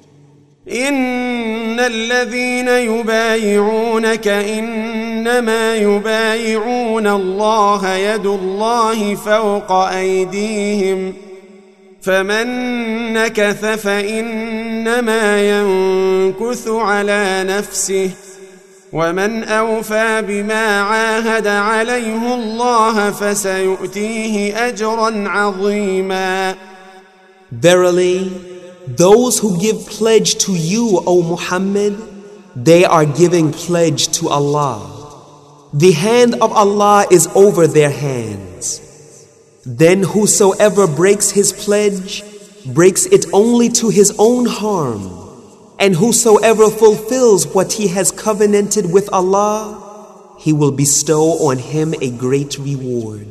B: إن الذين يبايعونك إنما يبايعون الله يد الله فوق أيديهم فمن نكث فإنما ينكث على نفسه ومن أوفى بما عاهد عليه الله فسيؤتيه أجرا عظيما.
C: Verily, those who give pledge to you, O Muhammad, they are giving pledge to Allah. The hand of Allah is over their hands. Then whosoever breaks his pledge, breaks it only to his own harm. And whosoever fulfills what he has covenanted with Allah, He will bestow on him a great reward.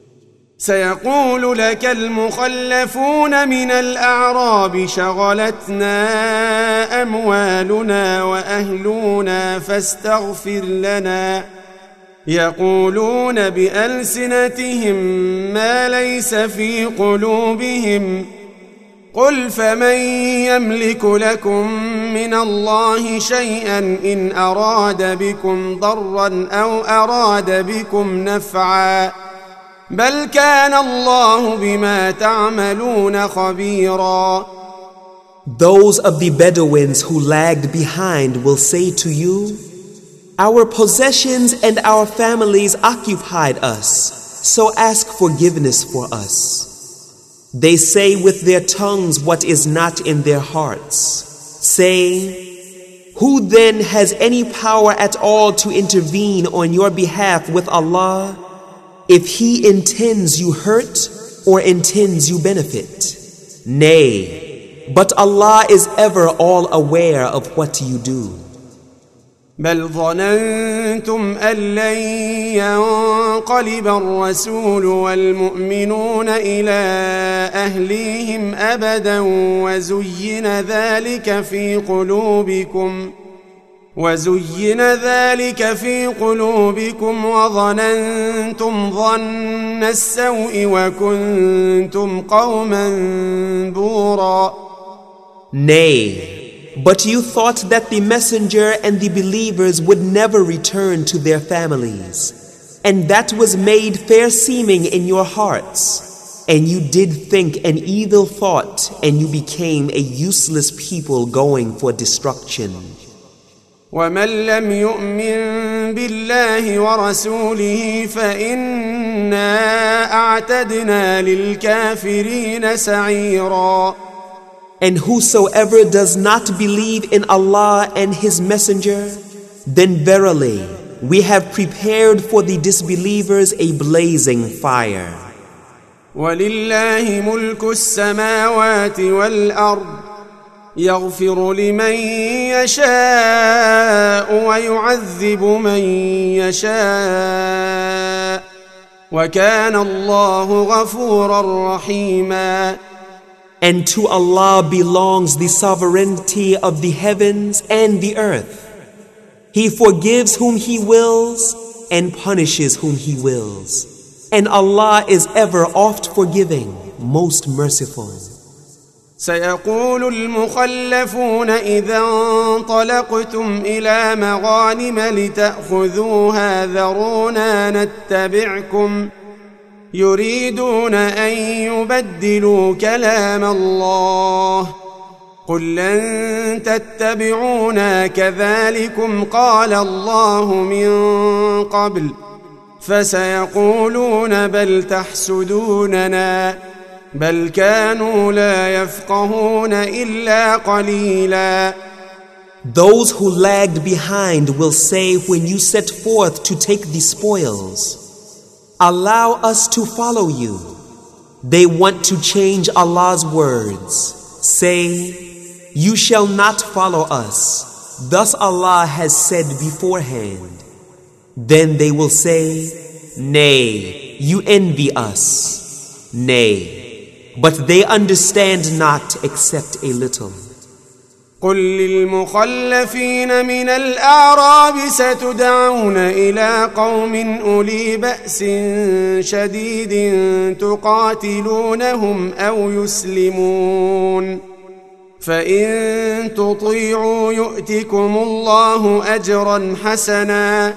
B: سيقول لك المخلفون من الأعراب شغلتنا أموالنا وأهلنا فاستغفر لنا يقولون بألسنتهم ما ليس في قلوبهم قل فمن يملك لكم من الله شيئا إن أراد بكم ضرا أو أراد بكم نفعا بل كان الله بما تعملون خبيرا.
C: Those of the Bedouins who lagged behind will say to you, our possessions and our families occupied us, so ask forgiveness for us. They say with their tongues what is not in their hearts, saying, who then has any power at all to intervene on your behalf with Allah, if He intends you hurt or intends you benefit? Nay, but Allah is ever all aware of what you do.
B: بل ظننتم أن لن ينقلب الرسول والمؤمنون إلى أهليهم أبدا وزين ذلك في قلوبكم وظننتم ظن السوء وكنتم قوما بورا.
C: Nay, but you thought that the messenger and the believers would never return to their families, and that was made fair seeming in your hearts, and you did think an evil thought, and you became a useless people going for destruction.
B: ومن لم يؤمن بالله ورسوله فإنا أعتدنا للكافرين سعيرا.
C: And whosoever does not believe in Allah and His Messenger, then verily we have prepared for the disbelievers a blazing fire.
B: وَلِلَّهِ مُلْكُ السَّمَاوَاتِ وَالْأَرْضِ يَغْفِرُ لِمَن يَشَاءُ وَيُعَذِّبُ مَن يَشَاءُ وَكَانَ اللَّهُ غَفُورًا رَحِيمًا.
C: And to Allah belongs the sovereignty of the heavens and the earth. He forgives whom He wills and punishes whom He wills. And Allah is ever oft forgiving, most merciful.
B: سيقول المخلفون إذا انطلقتم إلى مغانم لتأخذوها ذرونا نتبعكم يريدون أن يبدلوا كلام الله قل لن تتبعونا كذلكم قال الله من قبل فسيقولون بل تحسدوننا بل كانوا لا يفقهون إلا قليلا.
C: Those who lagged behind will say when you set forth to take the spoils, allow us to follow you. They want to change Allah's words. Say, you shall not follow us. Thus Allah has said beforehand. Then they will say, Nay, you envy us. Nay, but they understand not except a little.
B: قل للمخلفين من الأعراب ستدعون إلى قوم أولي بأس شديد تقاتلونهم أو يسلمون فإن تطيعوا يؤتكم الله أجرا حسنا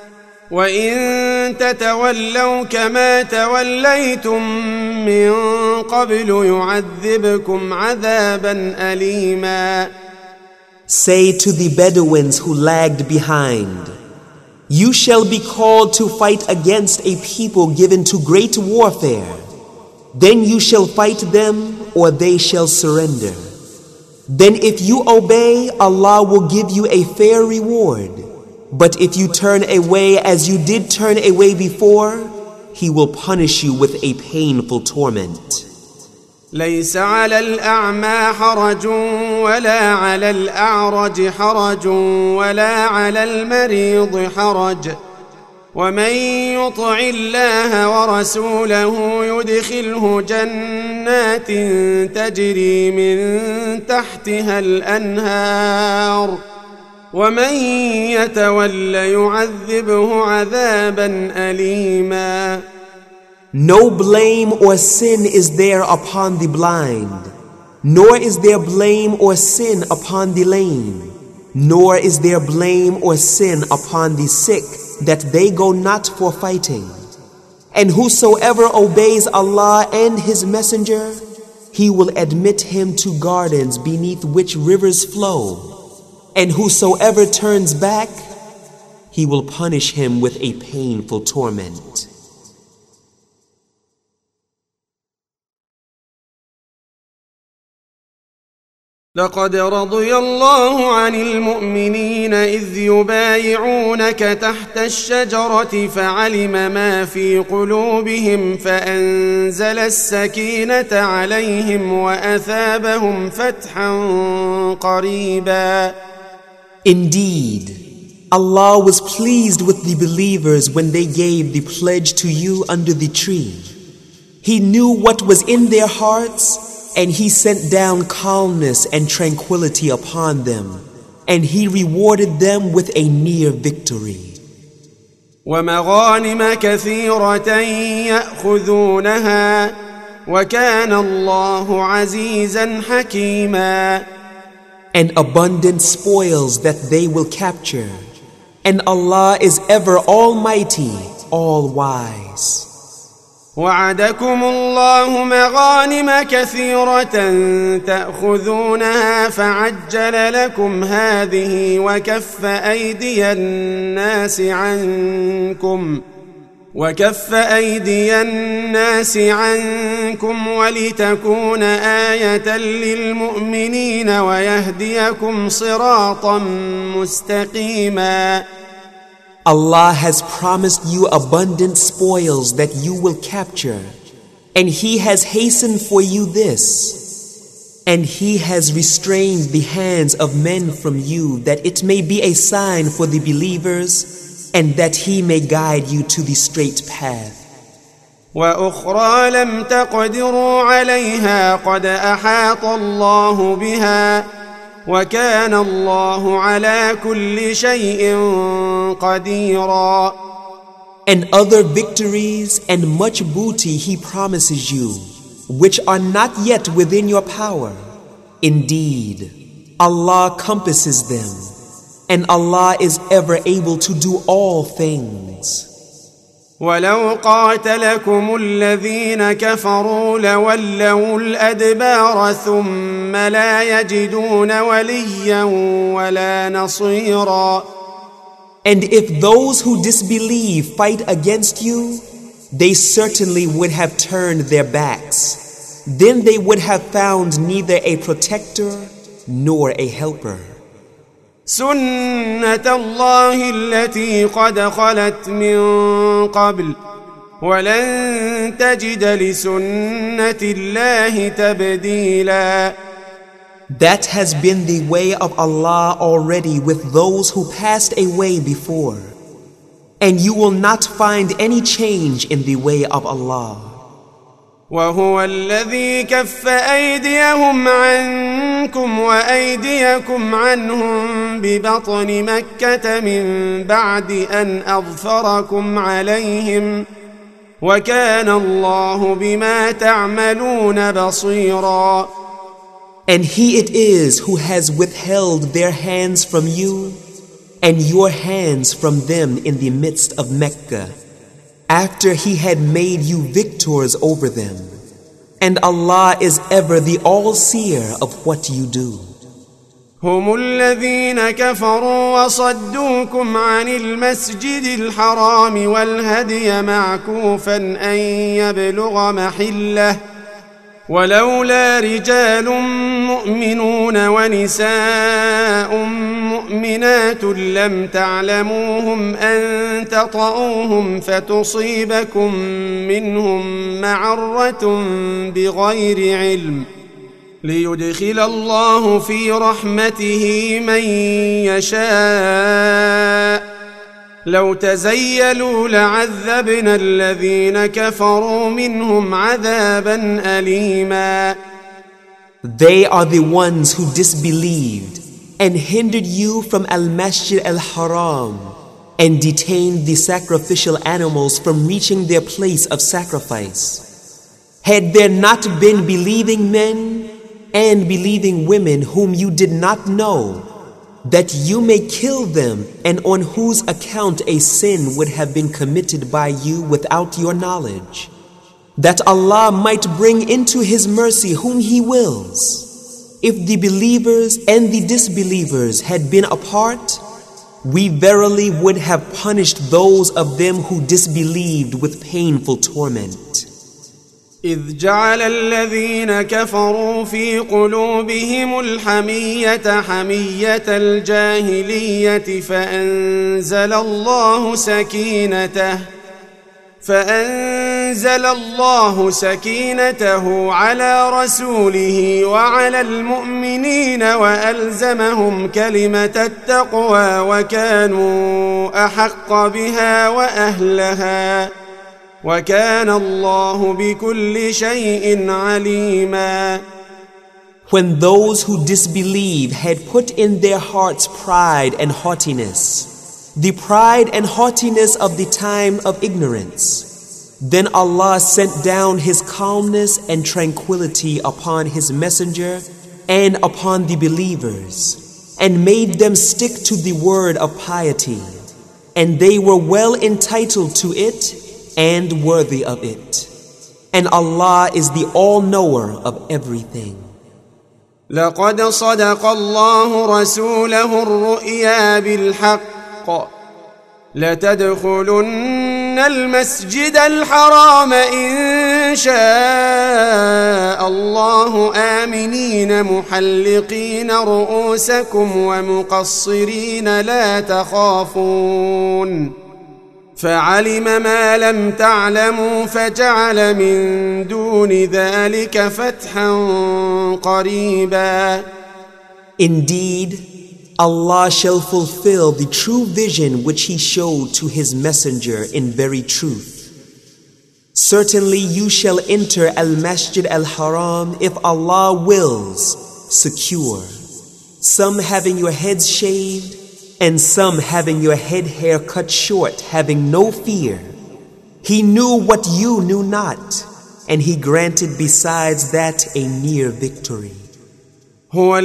B: وإن تتولوا كما توليتم من قبل يعذبكم عذابا أليما.
C: Say to the Bedouins who lagged behind, you shall be called to fight against a people given to great warfare. Then you shall fight them, or they shall surrender. Then if you obey, Allah will give you a fair reward. But if you turn away as you did turn away before, He will punish you with a painful torment.
B: ليس على الأعمى حرج ولا على الأعرج حرج ولا على المريض حرج ومن يطع الله ورسوله يدخله جنات تجري من تحتها الأنهار ومن يتول يعذبه عذابا أليما.
C: No blame or sin is there upon the blind, nor is there blame or sin upon the lame, nor is there blame or sin upon the sick, that they go not for fighting. And whosoever obeys Allah and His Messenger, He will admit him to gardens beneath which rivers flow. And whosoever turns back, He will punish him with a painful torment.
B: لقد رضي الله عن المؤمنين إذ يبايعونك تحت الشجرة فعلم ما في قلوبهم فأنزل السكينة عليهم وأثابهم فتحا قريبا.
C: Indeed, Allah was pleased with the believers when they gave the pledge to you under the tree. He knew what was in their hearts, and He sent down calmness and tranquility upon them, and He rewarded them with a near victory.
B: ومغانم كثيرة يأخذونها وكان الله عزيزا حكيما.
C: And abundant spoils that they will capture, and Allah is ever almighty, all-wise.
B: وعدكم الله مغانم كثيرة تأخذونها فعجل لكم هذه وكف أيدي الناس عنكم ولتكون آية للمؤمنين ويهديكم صراطا مستقيما.
C: Allah has promised you abundant spoils that you will capture, and He has hastened for you this, and He has restrained the hands of men from you that it may be a sign for the believers, and that He may guide you to the straight path.
B: وأخرى لم تقدروا عليها قد أحاط الله بها وكان الله على كل شيء قديرا.
C: And other victories and much booty He promises you, which are not yet within your power. Indeed, Allah compasses them, and Allah is ever able to do all things.
B: ولو قاتلكم الذين كفروا لولوا الأدبار ثم لا يجدون وليا ولا نصيرا.
C: And if those who disbelieve fight against you, they certainly would have turned their backs. Then they would have found neither a protector nor a helper.
B: سنة الله التي قد خلت من قبل ولن تجد لسنة الله تبديلا.
C: That has been the way of Allah already with those who passed away before. And you will not find any change in the way of Allah.
B: وهو الذي كف أيديهم عنكم وأيديكم عنهم ببطن مكة من بعد أن أظفركم عليهم وكان الله بما تعملون بصيرا.
C: And He it is who has withheld their hands from you and your hands from them in the midst of Mecca, after He had made you victors over them. And Allah is ever the all-seer of what you do.
B: هم الذين كفروا وصدوكم عن المسجد الحرام والهدي معكوفا أن يبلغ محله ولولا رجال مؤمنون ونساء مؤمنات لم تعلموهم أن تطؤوهم فتصيبكم منهم معرة بغير علم ليدخل الله في رحمته من يشاء لو تزيلوا لعذبنا الذين كفروا منهم عذابا أليما.
C: They are the ones who disbelieved and hindered you from Al-Masjid Al-Haram and detained the sacrificial animals from reaching their place of sacrifice. Had there not been believing men and believing women whom you did not know, that you may kill them and on whose account a sin would have been committed by you without your knowledge, that Allah might bring into His mercy whom He wills. If the believers and the disbelievers had been apart, we verily would have punished those of them who disbelieved with painful torment.
B: إذ جعل الذين كفروا في قلوبهم الحمية حمية الجاهلية فأنزل الله سكينته على رسوله وعلى المؤمنين وألزمهم كلمة التقوى وكانوا أحق بها وأهلها وَكَانَ اللَّهُ بِكُلِّ شَيْءٍ عَلِيمًا.
C: When those who disbelieve had put in their hearts pride and haughtiness, the pride and haughtiness of the time of ignorance, then Allah sent down His calmness and tranquility upon His messenger and upon the believers, and made them stick to the word of piety, and they were well entitled to it and worthy of it. And Allah is the all-knower of everything.
B: لقد صدق الله رسوله الرؤيا بالحق لتدخلن المسجد الحرام إن شاء الله آمنين محلقين رؤوسكم ومقصرين لا تخافون فعلم ما لم تعلموا فجعل من دون ذلك فتحا قريبا.
C: Indeed, Allah shall fulfill the true vision which He showed to His messenger in very truth. Certainly you shall enter Al-Masjid Al-Haram if Allah wills, secure, some having your heads shaved, and some having your head hair cut short, having no fear. He knew what you knew not, and He granted besides that a near victory.
B: هو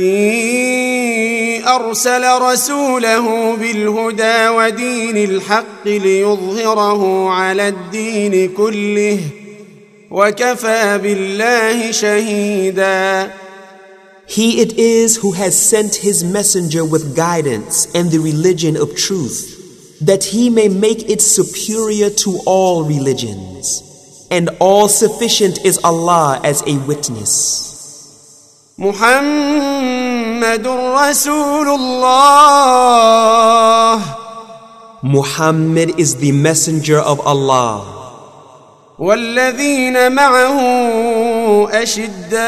B: الذي أرسل رسوله بالهدى ودين الحق ليظهره على الدين كله وكفى بالله شهيدا.
C: He it is who has sent His messenger with guidance and the religion of truth, that He may make it superior to all religions. And all sufficient is Allah as a witness.
B: محمد رسول الله.
C: Muhammad is the messenger of Allah.
B: والذين معه أشداء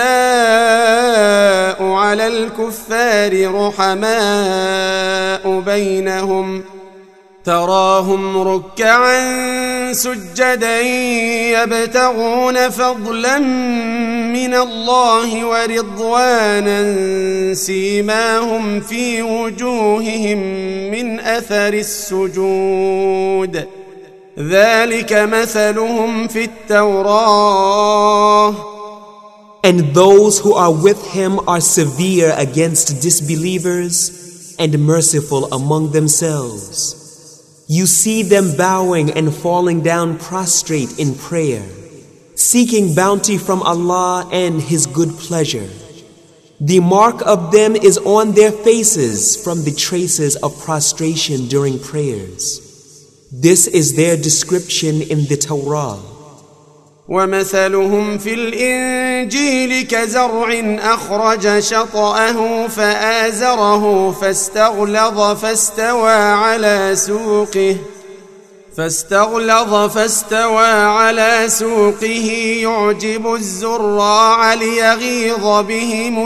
B: على الكفار رحماء بينهم تراهم ركعا سجدا يبتغون فضلا من الله ورضوانا سيماهم في وجوههم من أثر السجود ذلك مثلهم في التوراة.
C: And those who are with him are severe against disbelievers and merciful among themselves. You see them bowing and falling down prostrate in prayer, seeking bounty from Allah and His good pleasure. The mark of them is on their faces from the traces of prostration during prayers. This is their description in the Torah.
B: ومثلهم في الإنجيل كزرع أخرج شطأه فآزره فاستغلظ على سوقه يعجب الزراع ليغيظ بهم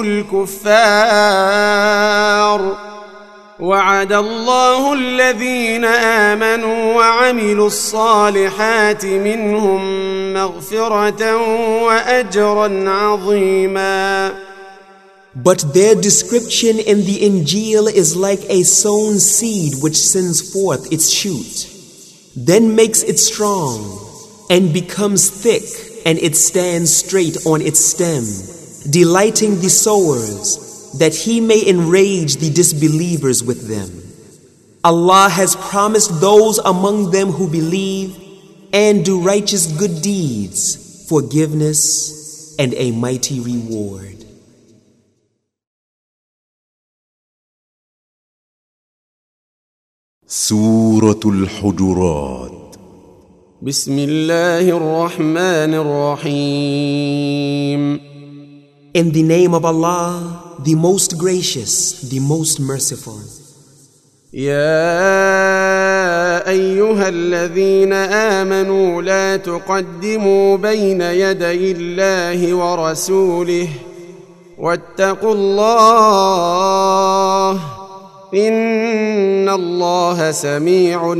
B: الكفار. وعد الله الذين آمنوا وعملوا الصالحات منهم مغفرة وأجرا عظيما.
C: But their description in the Injil is like a sown seed which sends forth its shoot, then makes it strong and becomes thick, and it stands straight on its stem, delighting the sowers, that He may enrage the disbelievers with them. Allah has promised those among them who believe and do righteous good deeds forgiveness and a mighty reward.
A: سورة الحجرات.
B: بسم الله الرحمن الرحيم.
C: In the name of Allah, the most gracious, the most merciful.
B: يا أيها الذين آمنوا لا تقدموا بين يدي الله ورسوله واتقوا الله إن الله سميع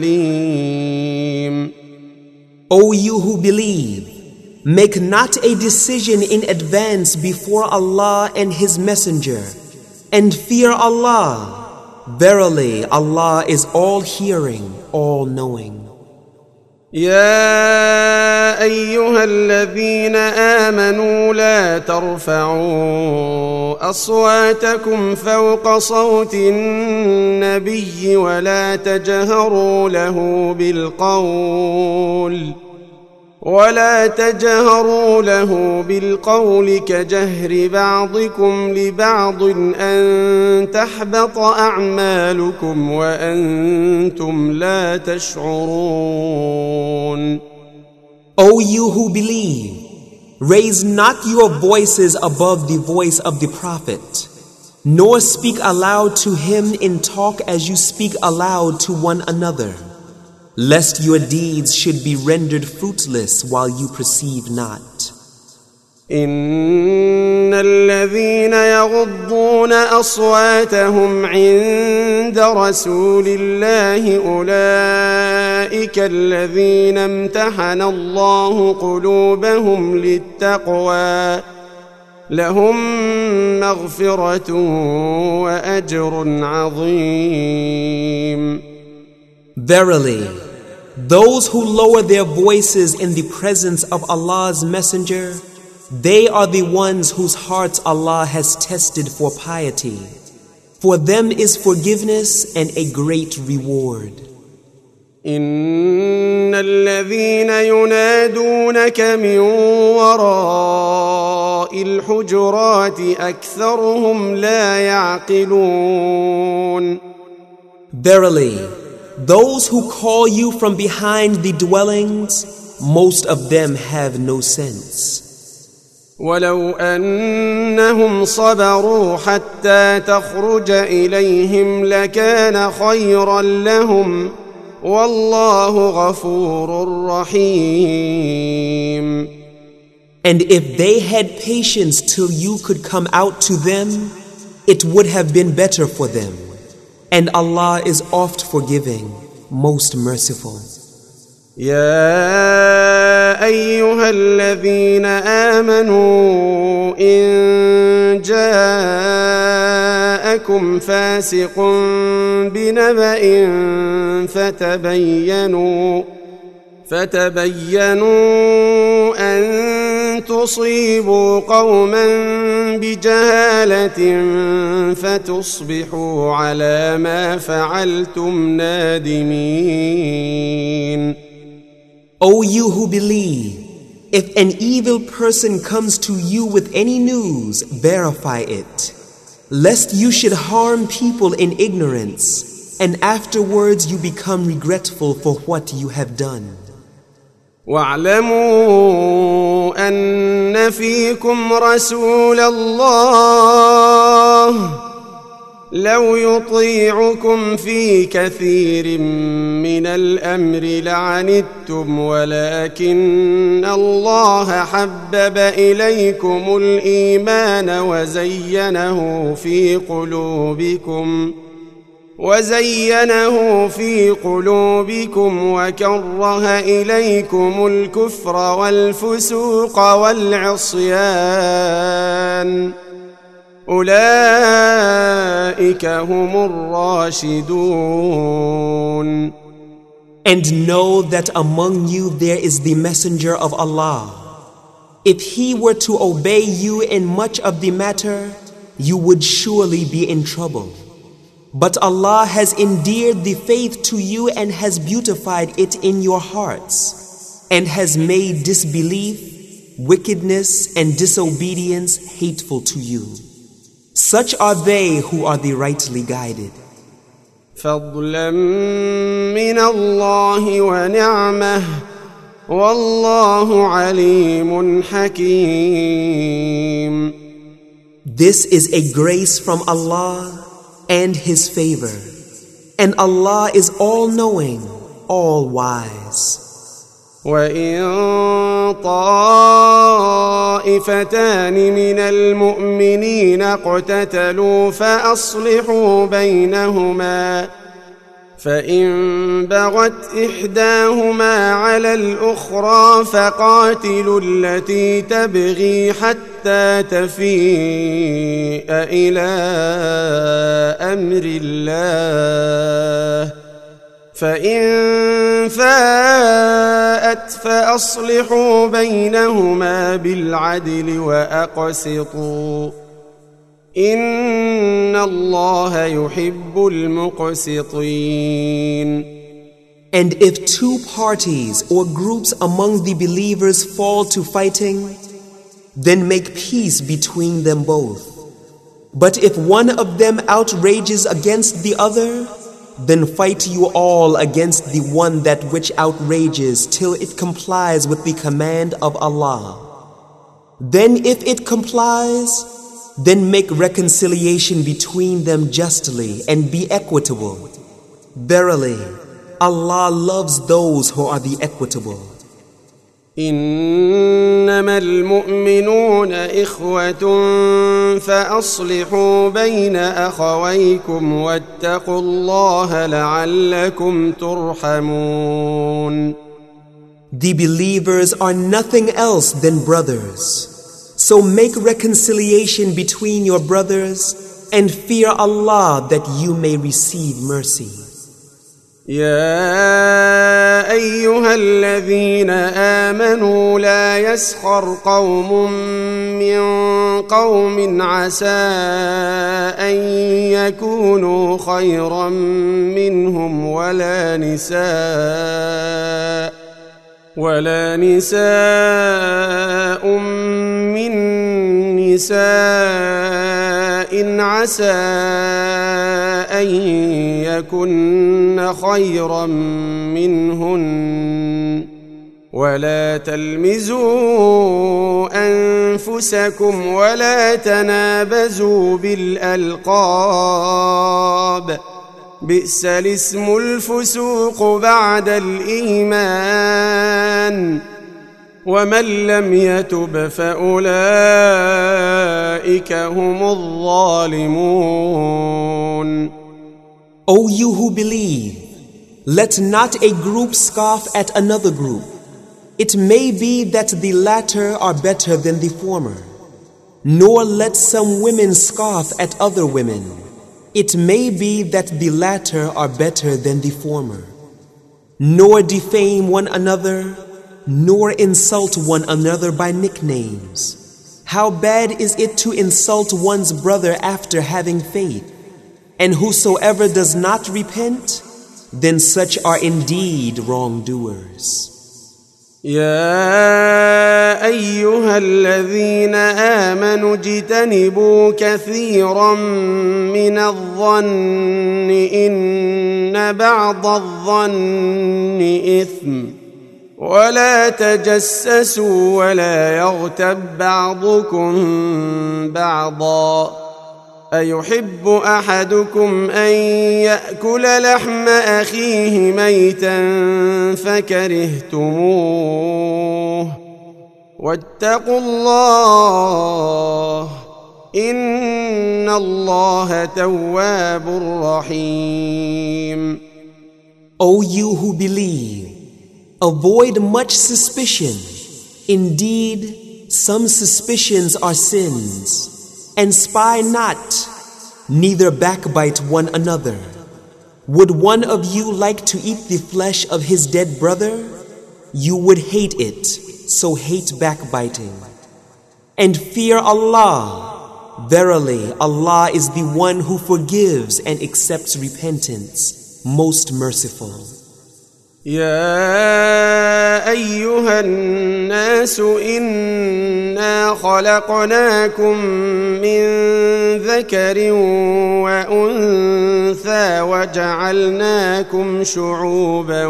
B: عليم.
C: O you who believe, make not a decision in advance before Allah and His Messenger, and fear Allah. Verily, Allah is all-hearing, all-knowing.
B: يا أيها الذين آمنوا لا ترفعوا أصواتكم فوق صوت النبي ولا تجهروا له بالقول كجهر بعضكم لبعض أن تحبط أعمالكم وأنتم لا تشعرون.
C: O you who believe, raise not your voices above the voice of the Prophet, nor speak aloud to him in talk as you speak aloud to one another, lest your deeds should be rendered fruitless while you perceive not.
B: إن الذين يغضون أصواتهم عند رسول الله أولئك الذين امتحن الله قلوبهم للتقوى لهم مغفرة وأجر عظيم.
C: Verily, those who lower their voices in the presence of Allah's Messenger, they are the ones whose hearts Allah has tested for piety. For them is forgiveness and a great reward.
B: إن الذين ينادونك من وراء الحجرات أكثرهم لا يعقلون.
C: Verily, those who call you from behind the dwellings, most of them have no sense.
B: ولو أنهم صبروا حتى تخرج إليهم لكان خيرا لهم والله غفور رحيم.
C: And if they had patience till you could come out to them, it would have been better for them. And Allah is oft forgiving, most merciful.
B: يا أيها الذين آمنوا إن جاءكم فاسق بنبأ فتبينوا أن تصيبوا قوما بجهالة فتصبحوا على ما فعلتم نادمين.
C: O you who believe, if an evil person comes to you with any news, verify it, lest you should harm people in ignorance, and afterwards you become regretful for what you have done.
B: واعلموا أن فيكم رسول الله لو يطيعكم في كثير من الأمر لعنتم ولكن الله حبب إليكم الإيمان وزينه في قلوبكم وكره إليكم الكفر والفسوق والعصيان أولئك هم الراشدون.
C: And know that among you there is the messenger of Allah. If he were to obey you in much of the matter, you would surely be in trouble. But Allah has endeared the faith to you and has beautified it in your hearts, and has made disbelief, wickedness, and disobedience hateful to you. Such are they who are the rightly guided.
B: فضلا من الله ونعمه والله عليم حكيم.
C: This is a grace from Allah and His favor, and Allah is all-knowing, all-wise.
B: وإن طائفتان من المؤمنين اقتتلوا فأصلحوا بينهما فإن بغت إحداهما على الأخرى فقاتلوا التي تبغي حتى تفيء إلى أمر الله فإن فاءت فأصلحوا بينهما بالعدل وأقسطوا إن الله يحب المقسطين.
C: And if two parties or groups among the believers fall to fighting, then make peace between them both. But if one of them outrages against the other, then fight you all against the one that which outrages till it complies with the command of Allah. Then if it complies, then make reconciliation between them justly and be equitable. Verily, Allah loves those who are the equitable.
B: إنما المؤمنون إخوة فأصلحوا بين أخويكم واتقوا الله لعلكم ترحمون.
C: The believers are nothing else than brothers. So make reconciliation between your brothers and fear Allah that you may receive mercy.
B: يا أيها الذين آمنوا لا يسخر قوم من قوم عسى أن يكونوا خيرا منهم ولا نساء من نساء عسى أن يكن خيرا منهن ولا تلمزوا أنفسكم ولا تنابزوا بالألقاب بئس الاسم الفسوق بعد الإيمان ومن لم يتب فأولئك هم الظالمون.
C: O you who believe, let not a group scoff at another group. It may be that the latter are better than the former. Nor let some women scoff at other women. It may be that the latter are better than the former. Nor defame one another, nor insult one another by nicknames. How bad is it to insult one's brother after having faith? And whosoever does not repent, then such are indeed wrongdoers.
B: يا أيها الذين آمنوا اجتنبوا كثيرا من الظن إن بعض الظن إثم ولا تجسسوا ولا يغتب بعضكم بعضا أيحب أحدكم أن يأكل لحم أخيه ميتا فكرهتموه واتقوا الله إن الله تواب رحيم.
C: O you who believe, avoid much suspicion. Indeed, some suspicions are sins. And spy not, neither backbite one another. Would one of you like to eat the flesh of his dead brother? You would hate it, so hate backbiting. And fear Allah. Verily, Allah is the one who forgives and accepts repentance, most merciful.
B: يا أيها الناس إنا خلقناكم من ذكر وأنثى وجعلناكم شعوبا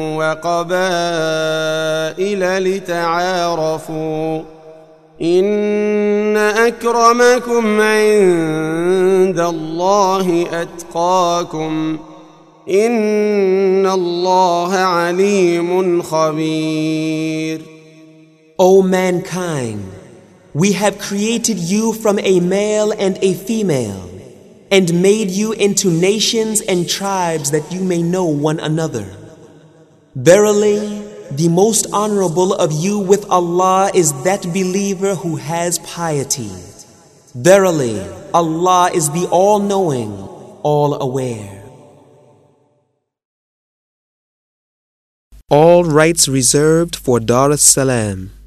B: وقبائل لتعارفوا إن أكرمكم عند الله أتقاكم إن الله عليم خبير.
C: O mankind, we have created you from a male and a female, and made you into nations and tribes that you may know one another. Verily, the most honorable of you with Allah is that believer who has piety. Verily, Allah is the all-knowing, all-aware. All rights reserved for Dar es Salaam.